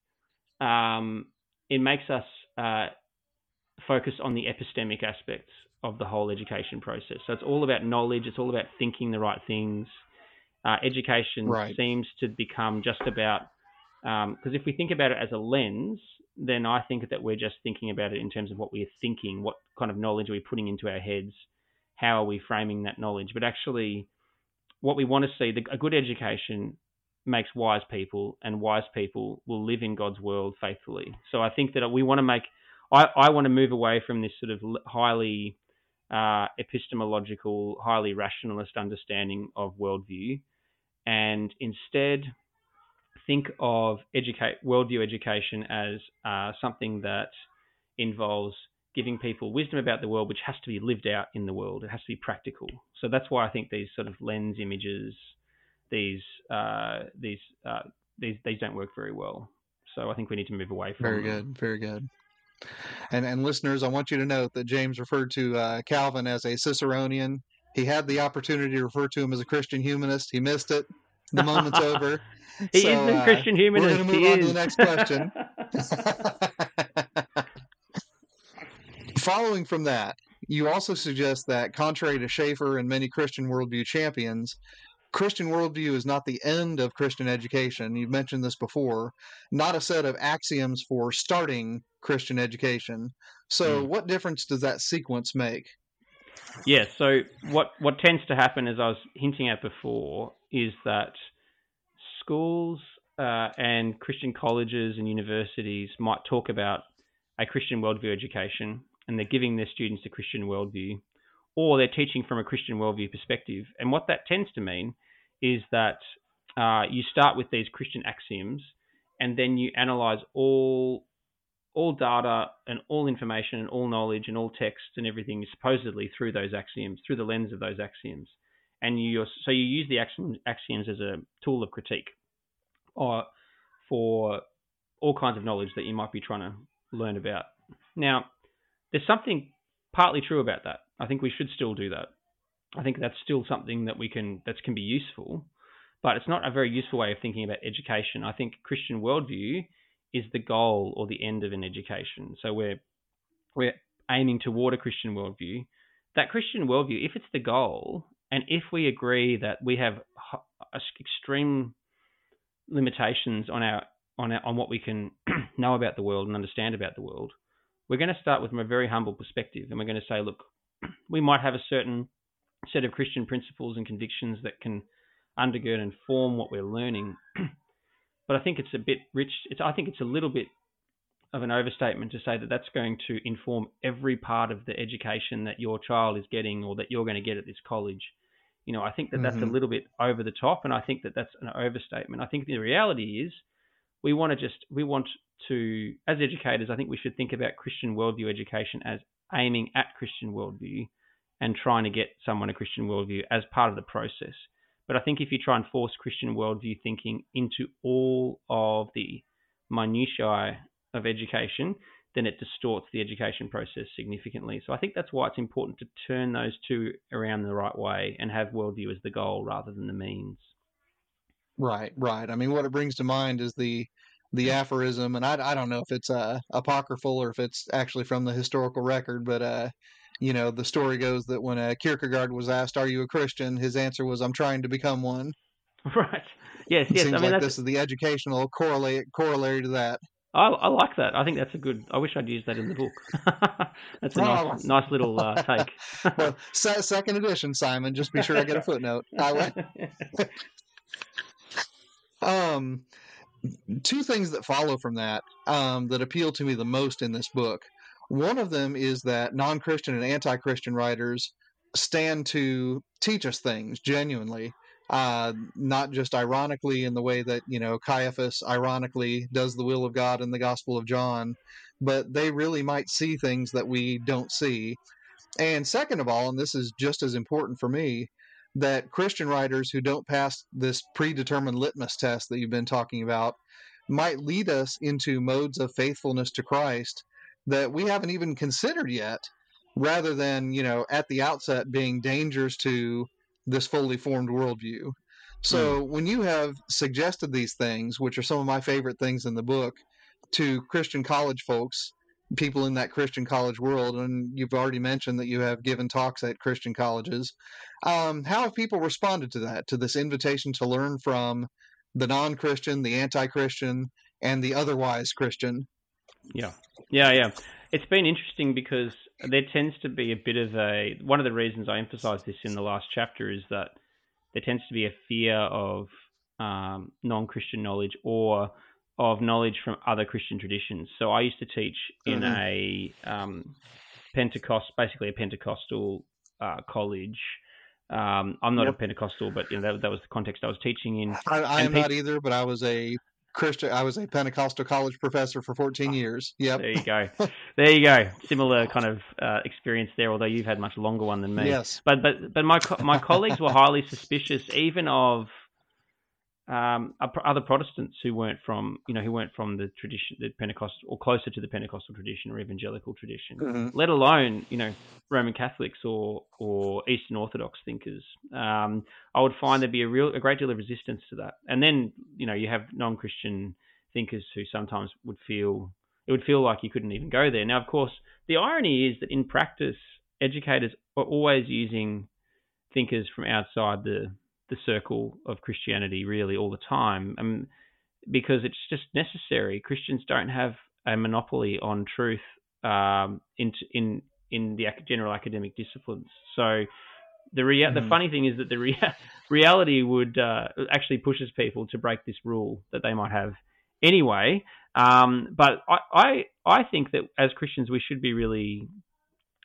um, it makes us uh, focus on the epistemic aspects of the whole education process. So it's all about knowledge. It's all about thinking the right things. Uh, education
right.
seems to become just about Because um, if we think about it as a lens, then I think that we're just thinking about it in terms of what we're thinking, what kind of knowledge are we putting into our heads, how are we framing that knowledge. But actually, what we want to see, the, a good education makes wise people, and wise people will live in God's world faithfully. So I think that we want to make, I, I want to move away from this sort of highly uh, epistemological, highly rationalist understanding of worldview, and instead think of educate worldview education as uh, something that involves giving people wisdom about the world, which has to be lived out in the world. It has to be practical. So that's why I think these sort of lens images, these uh, these uh, these these don't work very well. So I think we need to move away from.
Very good, very good. And and listeners, I want you to note that James referred to uh, Calvin as a Ciceronian. He had the opportunity to refer to him as a Christian humanist. He missed it. The moment's over.
He
so,
is a
uh,
Christian humanist.
We're going to move
he
on
is.
to the next question. Following from that, you also suggest that, contrary to Schaeffer and many Christian worldview champions, Christian worldview is not the end of Christian education. You've mentioned this before, not a set of axioms for starting Christian education. So mm. what difference does that sequence make?
Yeah, so what, what tends to happen, as I was hinting at before, is that schools uh, and Christian colleges and universities might talk about a Christian worldview education, and they're giving their students a Christian worldview, or they're teaching from a Christian worldview perspective. And what that tends to mean is that uh, you start with these Christian axioms, and then you analyze all all data and all information and all knowledge and all text and everything supposedly through those axioms, through the lens of those axioms. And you so you use the axioms as a tool of critique, or for all kinds of knowledge that you might be trying to learn about. Now, there's something partly true about that. I think we should still do that. I think that's still something that we can that can be useful, but it's not a very useful way of thinking about education. I think Christian worldview is the goal or the end of an education. So we're we're aiming toward a Christian worldview. That Christian worldview, if it's the goal, and if we agree that we have extreme limitations on our on our, on what we can know about the world and understand about the world, we're going to start with a very humble perspective, and we're going to say, look, we might have a certain set of Christian principles and convictions that can undergird and form what we're learning. But I think it's a bit rich. It's I think it's a little bit of an overstatement to say that that's going to inform every part of the education that your child is getting or that you're going to get at this college. You know, I think that that's mm-hmm. a little bit over the top, and I think that that's an overstatement. I think the reality is we want to just, we want to, as educators, I think we should think about Christian worldview education as aiming at Christian worldview and trying to get someone a Christian worldview as part of the process. But I think if you try and force Christian worldview thinking into all of the minutiae of education, then it distorts the education process significantly. So I think that's why it's important to turn those two around the right way and have worldview as the goal rather than the means.
Right, right. I mean, what it brings to mind is the the aphorism, and I, I don't know if it's uh, apocryphal or if it's actually from the historical record, but uh, you know, the story goes that when uh, Kierkegaard was asked, "Are you a Christian?" his answer was, "I'm trying to become one."
Right. Yes.
It
yes.
seems
I mean,
like
that's...
this is the educational corollary corollary to that.
I, I like that. I think that's a good. I wish I'd used that in the book. That's a nice, oh. nice little uh, take.
Well, se- second edition, Simon. Just be sure I get a footnote. I um, two things that follow from that um, that appeal to me the most in this book. One of them is that non-Christian and anti-Christian writers stand to teach us things genuinely. Uh, not just ironically in the way that, you know, Caiaphas ironically does the will of God in the Gospel of John, but they really might see things that we don't see. And second of all, and this is just as important for me, that Christian writers who don't pass this predetermined litmus test that you've been talking about might lead us into modes of faithfulness to Christ that we haven't even considered yet, rather than, you know, at the outset being dangers to this fully formed worldview. So mm. when you have suggested these things, which are some of my favorite things in the book, to Christian college folks, people in that Christian college world, and you've already mentioned that you have given talks at Christian colleges, um, how have people responded to that, to this invitation to learn from the non-Christian, the anti-Christian, and the otherwise Christian?
Yeah, yeah, yeah. It's been interesting because there tends to be a bit of a, one of the reasons I emphasize this in the last chapter is that there tends to be a fear of um, non-Christian knowledge or of knowledge from other Christian traditions. So I used to teach in mm-hmm. a um, Pentecost, basically a Pentecostal uh, college. Um, I'm not yep. a Pentecostal, but you know that, that was the context I was teaching in.
I, I am pe- not either, but I was a Christian. I was a Pentecostal college professor for fourteen years. Yep.
There you go. There you go. Similar kind of uh, experience there, although you've had much longer one than me.
Yes.
But but but my my colleagues were highly suspicious, even of um, other Protestants who weren't from you know who weren't from the tradition, the Pentecostal or closer to the Pentecostal tradition or evangelical tradition, mm-hmm. let alone you know Roman Catholics or or Eastern Orthodox thinkers. Um, I would find there'd be a real a great deal of resistance to that. And then you know you have non-Christian thinkers who sometimes would feel it would feel like you couldn't even go there. Now, of course, the irony is that in practice, educators are always using thinkers from outside the the circle of Christianity really all the time, um, because it's just necessary. Christians don't have a monopoly on truth um, in in in the general academic disciplines. So the rea- mm. the funny thing is that the rea- reality would uh, actually pushes people to break this rule that they might have anyway. Um, but I, I I think that as Christians we should be really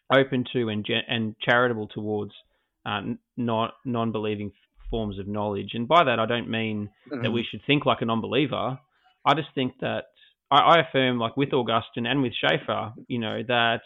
open to and and charitable towards uh, non non-believing forms of knowledge. And by that, I don't mean mm-hmm. that we should think like a non-believer. I just think that I, I affirm, like with Augustine and with Schaeffer, you know, that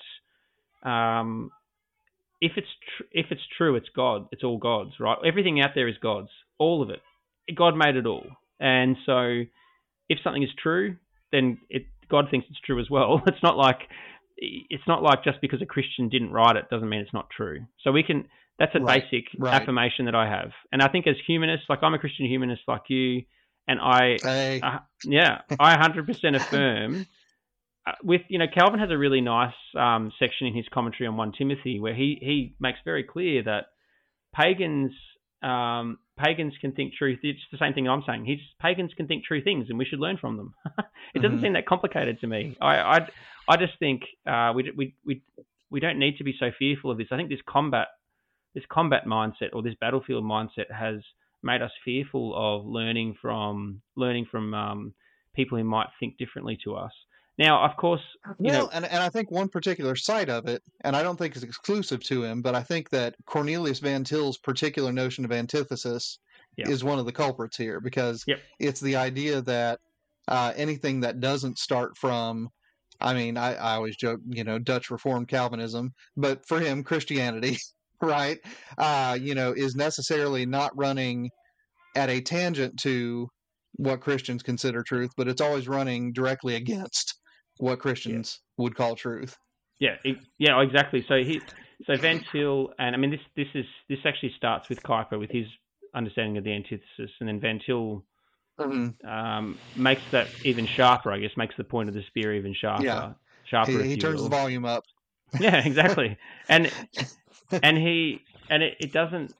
um, if it's tr- if it's true, it's God. It's all God's, right? Everything out there is God's, all of it. God made it all, and so if something is true, then it God thinks it's true as well. It's not like it's not like just because a Christian didn't write it doesn't mean it's not true. So we can. That's a right, basic right. affirmation that I have, and I think as humanists, like I'm a Christian humanist, like you, and I,
hey.
uh, yeah, I one hundred percent affirm. Uh, with you know, Calvin has a really nice um, section in his commentary on First Timothy where he he makes very clear that pagans um, pagans can think true. It's the same thing I'm saying. He's pagans can think true things, and we should learn from them. It doesn't mm-hmm. seem that complicated to me. I I, I just think uh, we we we we don't need to be so fearful of this. I think this combat this combat mindset or this battlefield mindset has made us fearful of learning from learning from um, people who might think differently to us. Now, of course, you
well,
know,
and, and I think one particular side of it, and I don't think it's exclusive to him, but I think that Cornelius Van Til's particular notion of antithesis yeah. is one of the culprits here, because
yep.
it's the idea that uh, anything that doesn't start from, I mean, I, I always joke, you know, Dutch Reformed Calvinism, but for him, Christianity, right, uh, you know, is necessarily not running at a tangent to what Christians consider truth, but it's always running directly against what Christians yeah. would call truth.
Yeah, it, yeah, exactly. So he, so Van Til, and I mean this, this is this actually starts with Kuyper with his understanding of the antithesis, and then Van Til mm-hmm. um, makes that even sharper. I guess makes the point of the spear even sharper.
Yeah.
Sharper.
He, he turns will. the volume up.
Yeah, exactly. and and he and it, it doesn't.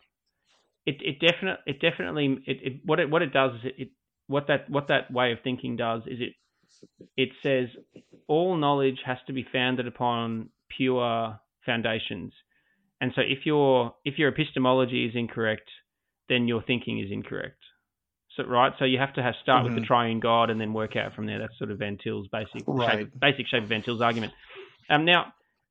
It it definitely it definitely it, it what it what it does is it, it what that what that way of thinking does is it. It says all knowledge has to be founded upon pure foundations, and so if your if your epistemology is incorrect, then your thinking is incorrect. So right, so you have to have start mm-hmm. with the triune God and then work out from there. That's sort of Van Til's basic
right.
shape, basic shape of Van Til's argument. Um, now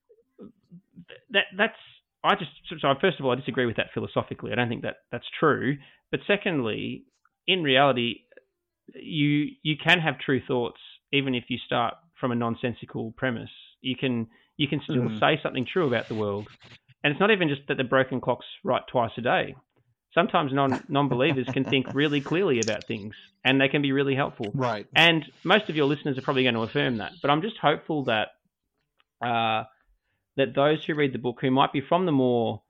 that that's I just so first of all I disagree with that philosophically. I don't think that that's true. But secondly, in reality, you you can have true thoughts even if you start from a nonsensical premise. You can you can still mm. say something true about the world. And it's not even just that the broken clock's right twice a day. Sometimes non, non-believers can think really clearly about things, and they can be really helpful.
Right.
And most of your listeners are probably going to affirm that. But I'm just hopeful that uh, that those who read the book, who might be from the more,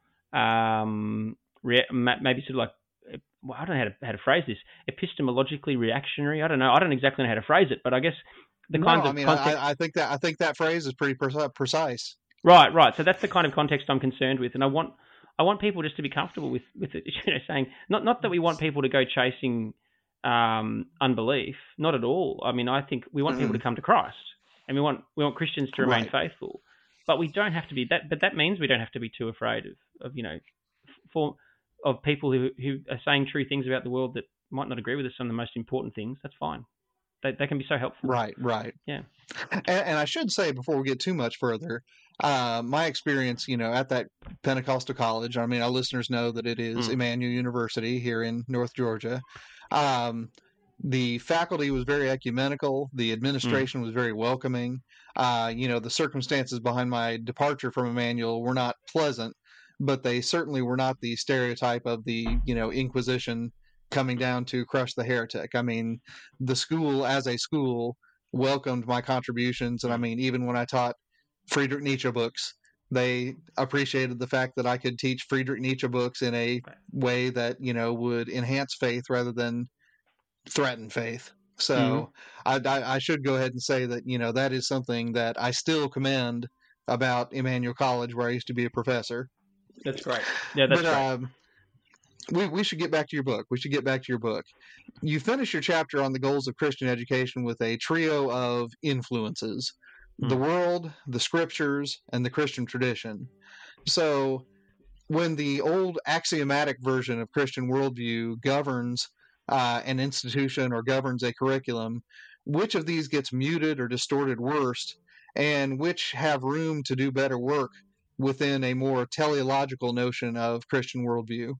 um, re- maybe sort of like, well, I don't know how to, how to phrase this, epistemologically reactionary. I don't know. I don't exactly know how to phrase it, but I guess the
no,
kinds of
I mean,
context...
I, I think that I think that phrase is pretty precise.
Right, right. So that's the kind of context I'm concerned with, and I want I want people just to be comfortable with with it. You know, saying not not that we want people to go chasing um, unbelief, not at all. I mean, I think we want mm-hmm. people to come to Christ, and we want we want Christians to remain right. faithful, but we don't have to be that. But that means we don't have to be too afraid of, of you know, for. of people who who are saying true things about the world that might not agree with us on the most important things. That's fine. They they can be so helpful.
Right, right.
Yeah.
And, and I should say, before we get too much further, uh, my experience, you know, at that Pentecostal college, I mean, our listeners know that it is mm. Emmanuel University here in North Georgia. Um, the faculty was very ecumenical. The administration mm. was very welcoming. Uh, you know, the circumstances behind my departure from Emmanuel were not pleasant, but they certainly were not the stereotype of the, you know, Inquisition coming down to crush the heretic. I mean, the school as a school welcomed my contributions. And I mean, even when I taught Friedrich Nietzsche books, they appreciated the fact that I could teach Friedrich Nietzsche books in a way that, you know, would enhance faith rather than threaten faith. So mm-hmm. I, I, I should go ahead and say that, you know, that is something that I still commend about Emmanuel College, where I used to be a professor.
That's great. Yeah, that's
but,
great. Um,
we we should get back to your book. We should get back to your book. You finish your chapter on the goals of Christian education with a trio of influences: mm. the world, the scriptures, and the Christian tradition. So when the old axiomatic version of Christian worldview governs uh, an institution or governs a curriculum, which of these gets muted or distorted worst, and which have room to do better work within a more teleological notion of Christian worldview?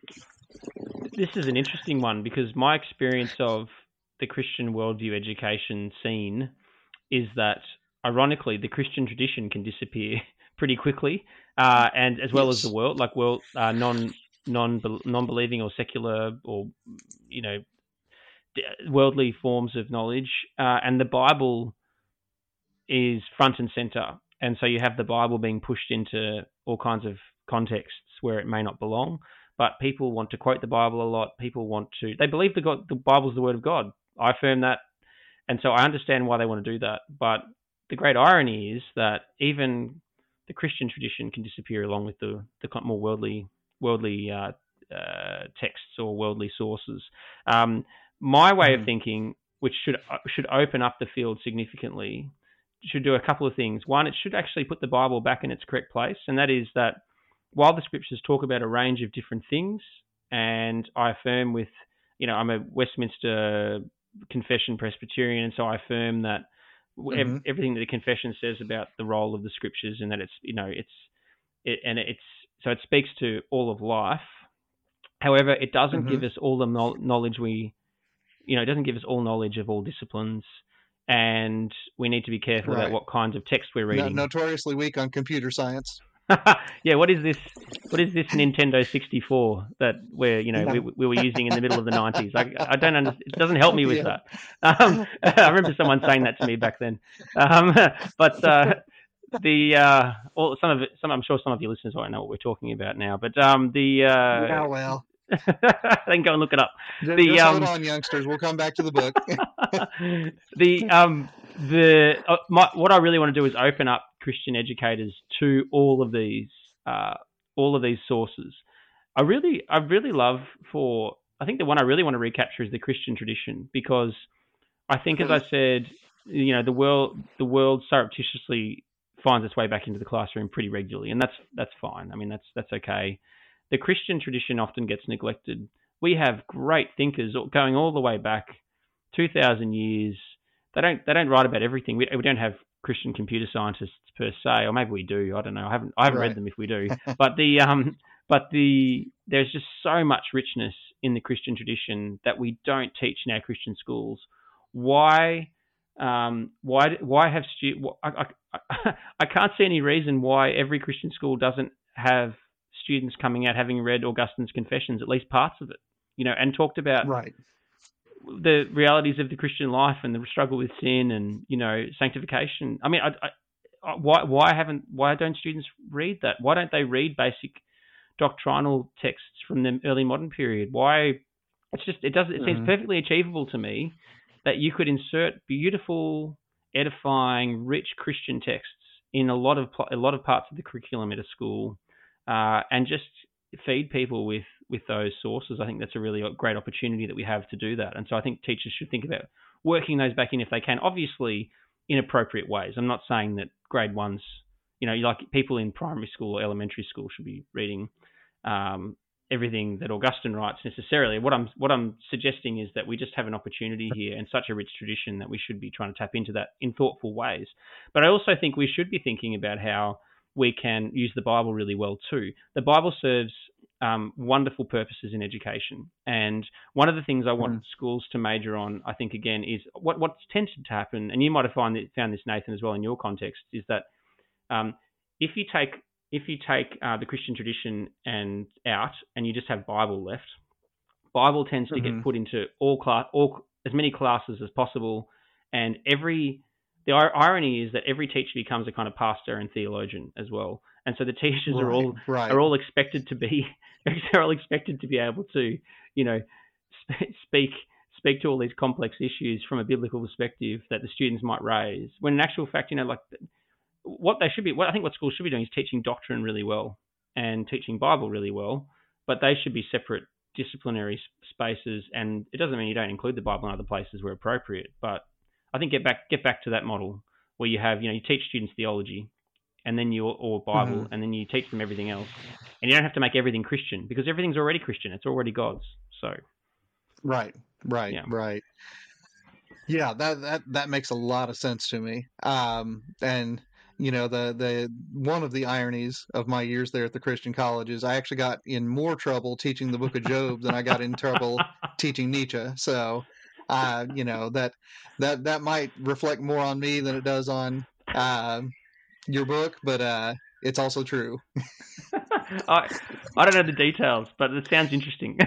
This is an interesting one because my experience of the Christian worldview education scene is that, ironically, the Christian tradition can disappear pretty quickly, uh, and as well
Yes.
as the world, like world uh, non non non-believing or secular or you know worldly forms of knowledge, uh, and the Bible is front and center, and so you have the Bible being pushed into all kinds of contexts where it may not belong. But people want to quote the Bible a lot. People want to, they believe the God, the Bible's the Word of God. I affirm that, and so I understand why they want to do that. But the great irony is that even the Christian tradition can disappear along with the the more worldly worldly uh, uh, texts or worldly sources. Um, my way mm. of thinking, which should should open up the field significantly, should do a couple of things. One, it should actually put the Bible back in its correct place, and that is that while the scriptures talk about a range of different things, and I affirm with, you know, I'm a Westminster Confession Presbyterian, and so I affirm that mm-hmm. everything that the confession says about the role of the scriptures, and that it's, you know, it's, it, and it's, so it speaks to all of life. However, it doesn't mm-hmm. give us all the knowledge we, you know, it doesn't give us all knowledge of all disciplines, and we need to be careful right. about what kinds of text we're reading.
No, notoriously weak on computer science.
Yeah, what is this? What is this Nintendo sixty-four that we're, you know, no. we, we were using in the middle of the nineties? I, I don't understand. It doesn't help me with yeah. that. Um, I remember someone saying that to me back then. Um, but uh, the uh, well, some of it, some I'm sure some of your listeners won't know what we're talking about now. But um, the uh,
yeah, well,
then go and look it up.
Just,
the
just
um,
hold on, youngsters. We'll come back to the book.
the um, the uh, my, what I really want to do is open up Christian educators to all of these uh, all of these sources. I really I really love for I think the one I really want to recapture is the Christian tradition, because I think, as I said, you know, the world the world surreptitiously finds its way back into the classroom pretty regularly, and that's that's fine. I mean, that's that's okay. The Christian tradition often gets neglected. We have great thinkers going all the way back two thousand years. They don't they don't write about everything. We we don't have Christian computer scientists per se, or maybe we do. I don't know. I haven't I haven't right. read them if we do. But the um but the there's just so much richness in the Christian tradition that we don't teach in our Christian schools. Why um why why have stu- I, I I can't see any reason why every Christian school doesn't have students coming out having read Augustine's Confessions, at least parts of it, you know, and talked about
right.
the realities of the Christian life and the struggle with sin and, you know, sanctification. I mean, I, I, why why haven't why don't students read that? Why don't they read basic doctrinal texts from the early modern period? Why? It's just it does it mm-hmm. seems perfectly achievable to me that you could insert beautiful, edifying, rich Christian texts in a lot of a lot of parts of the curriculum at a school, uh, and just feed people with with those sources. I think that's a really great opportunity that we have to do that. And so I think teachers should think about working those back in if they can, obviously in appropriate ways. I'm not saying that grade ones, you know, like people in primary school or elementary school should be reading um, everything that Augustine writes necessarily. What I'm what I'm suggesting is that we just have an opportunity here and such a rich tradition that we should be trying to tap into that in thoughtful ways. But I also think we should be thinking about how we can use the Bible really well too. The Bible serves um, wonderful purposes in education. And one of the things I want mm. schools to major on, I think, again, is what what's tended to happen, and you might have found, found this, Nathan, as well in your context, is that um, if you take if you take uh, the Christian tradition and out and you just have Bible left, Bible tends to mm-hmm. get put into all class, all as many classes as possible, and every the irony is that every teacher becomes a kind of pastor and theologian as well, and so the teachers right, are all right. are all expected to be they're all expected to be able to, you know, speak speak to all these complex issues from a biblical perspective that the students might raise. When in actual fact, you know, like what they should be, what I think what schools should be doing is teaching doctrine really well and teaching Bible really well, but they should be separate disciplinary spaces. And it doesn't mean you don't include the Bible in other places where appropriate, but I think get back get back to that model where you have, you know, you teach students theology and then you or Bible mm-hmm. and then you teach them everything else, and you don't have to make everything Christian because everything's already Christian. It's already God's. So
right, right, yeah. right. Yeah, that that that makes a lot of sense to me. Um, and you know, the the one of the ironies of my years there at the Christian college is I actually got in more trouble teaching the Book of Job than I got in trouble teaching Nietzsche. So, uh, you know, that that that might reflect more on me than it does on uh, your book, but uh, it's also true.
I I don't know the details, but it sounds interesting.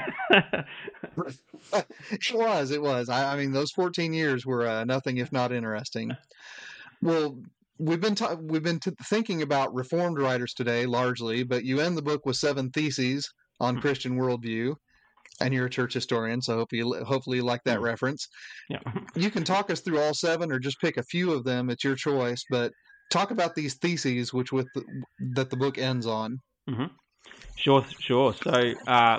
It was, it was. I, I mean, those fourteen years were uh, nothing if not interesting. Well, we've been ta- we've been t- thinking about Reformed writers today largely, but you end the book with seven theses on Christian worldview, and you're a church historian, so hope you, hopefully you like that
Mm.
reference.
Yeah.
You can talk us through all seven, or just pick a few of them. It's your choice, but talk about these theses, which with the, that the book ends on.
Mm-hmm. Sure, sure. So uh,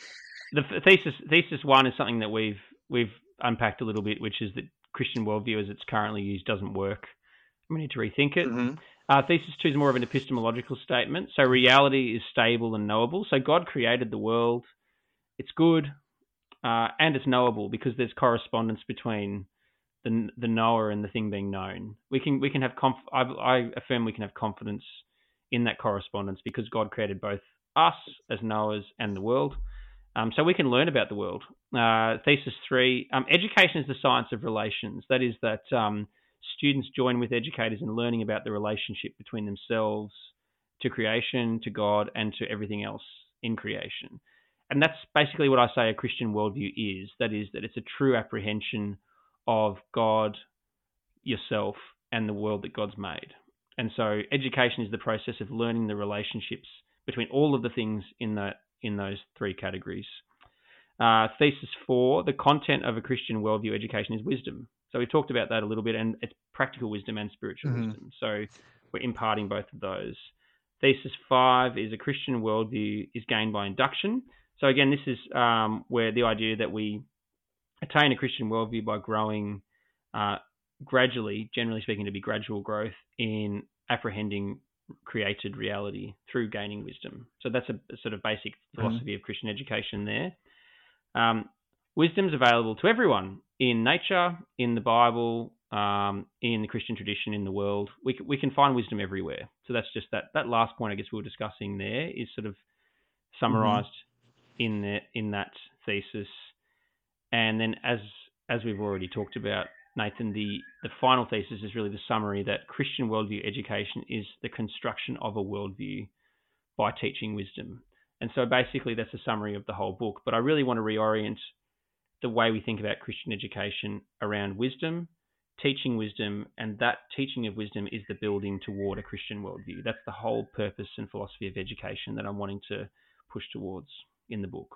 the thesis thesis one is something that we've we've unpacked a little bit, which is that Christian worldview as it's currently used doesn't work. We need to rethink it.
Mm-hmm.
Uh, thesis two is more of an epistemological statement. So reality is stable and knowable. So God created the world. It's good uh, and it's knowable because there's correspondence between the the knower and the thing being known. We can we can have conf- I, I affirm we can have confidence in that correspondence because God created both us as knowers and the world. Um, so we can learn about the world. Uh, thesis three, um, education is the science of relations. That is that um, students join with educators in learning about the relationship between themselves to creation, to God, and to everything else in creation. And that's basically what I say a Christian worldview is. That is that it's a true apprehension of God, yourself, and the world that God's made. And so education is the process of learning the relationships between all of the things in the in those three categories. Uh, thesis four, the content of a Christian worldview education is wisdom. So we talked about that a little bit, and it's practical wisdom and spiritual
Mm-hmm.
wisdom. So we're imparting both of those. Thesis five is a Christian worldview is gained by induction. So again, this is um, where the idea that we attain a Christian worldview by growing uh, gradually, generally speaking, to be gradual growth in apprehending created reality through gaining wisdom. So that's a, a sort of basic philosophy mm-hmm. of Christian education there. Um, wisdom is available to everyone in nature, in the Bible, um, in the Christian tradition, in the world. We we can find wisdom everywhere. So that's just that that last point I guess we were discussing there is sort of summarized mm-hmm. in the, in that thesis. And then as as we've already talked about, Nathan, the, the final thesis is really the summary that Christian worldview education is the construction of a worldview by teaching wisdom. And so basically that's a summary of the whole book. But I really want to reorient the way we think about Christian education around wisdom, teaching wisdom, and that teaching of wisdom is the building toward a Christian worldview. That's the whole purpose and philosophy of education that I'm wanting to push towards in the book.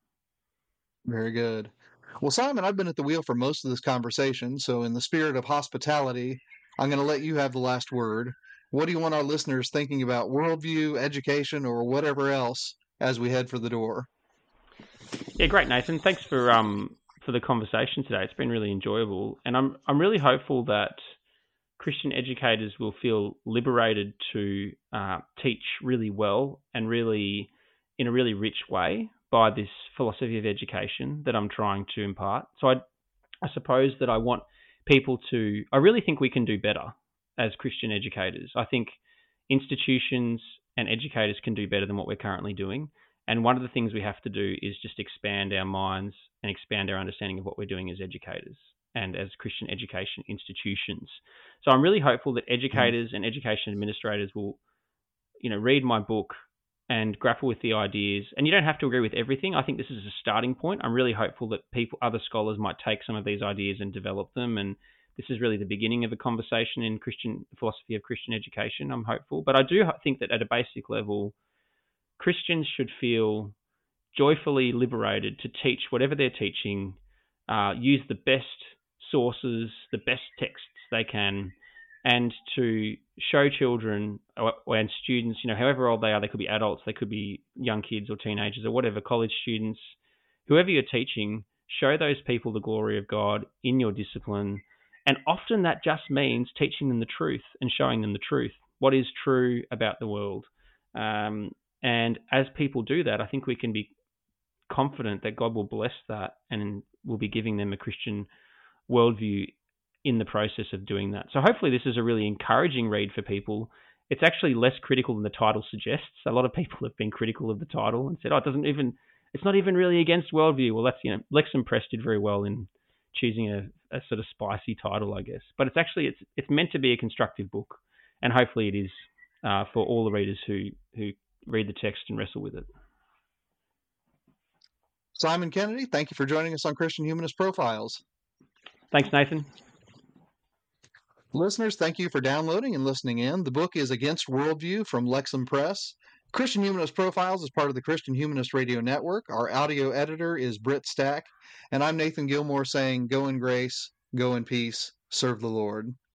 Very good. Well, Simon, I've been at the wheel for most of this conversation, so in the spirit of hospitality, I'm going to let you have the last word. What do you want our listeners thinking about worldview, education, or whatever else as we head for the door?
Yeah, great, Nathan. Thanks for um for the conversation today. It's been really enjoyable, and I'm I'm really hopeful that Christian educators will feel liberated to uh, teach really well and really in a really rich way by this philosophy of education that I'm trying to impart. So I, I suppose that I want people to, I really think we can do better as Christian educators. I think institutions and educators can do better than what we're currently doing. And one of the things we have to do is just expand our minds and expand our understanding of what we're doing as educators and as Christian education institutions. So I'm really hopeful that educators mm. and education administrators will, you know, read my book and grapple with the ideas. And you don't have to agree with everything. I think this is a starting point. I'm really hopeful that people, other scholars might take some of these ideas and develop them. And this is really the beginning of a conversation in Christian philosophy of Christian education. I'm hopeful. But I do think that at a basic level, Christians should feel joyfully liberated to teach whatever they're teaching, uh, use the best sources, the best texts they can, and to show children and students, you know, however old they are, they could be adults, they could be young kids or teenagers or whatever, college students, whoever you're teaching, show those people the glory of God in your discipline. And often that just means teaching them the truth and showing them the truth, what is true about the world. Um, and as people do that, I think we can be confident that God will bless that and will be giving them a Christian worldview in the process of doing that. So hopefully this is a really encouraging read for people. It's actually less critical than the title suggests. A lot of people have been critical of the title and said, oh, it doesn't even, it's not even really against worldview. Well, that's, you know, Lexham Press did very well in choosing a, a sort of spicy title, I guess. But it's actually, it's it's meant to be a constructive book. And hopefully it is uh, for all the readers who, who read the text and wrestle with it.
Simon Kennedy, thank you for joining us on Christian Humanist Profiles.
Thanks, Nathan.
Listeners, thank you for downloading and listening in. The book is Against Worldview from Lexham Press. Christian Humanist Profiles is part of the Christian Humanist Radio Network. Our audio editor is Britt Stack, and I'm Nathan Gilmore saying, go in grace, go in peace, serve the Lord.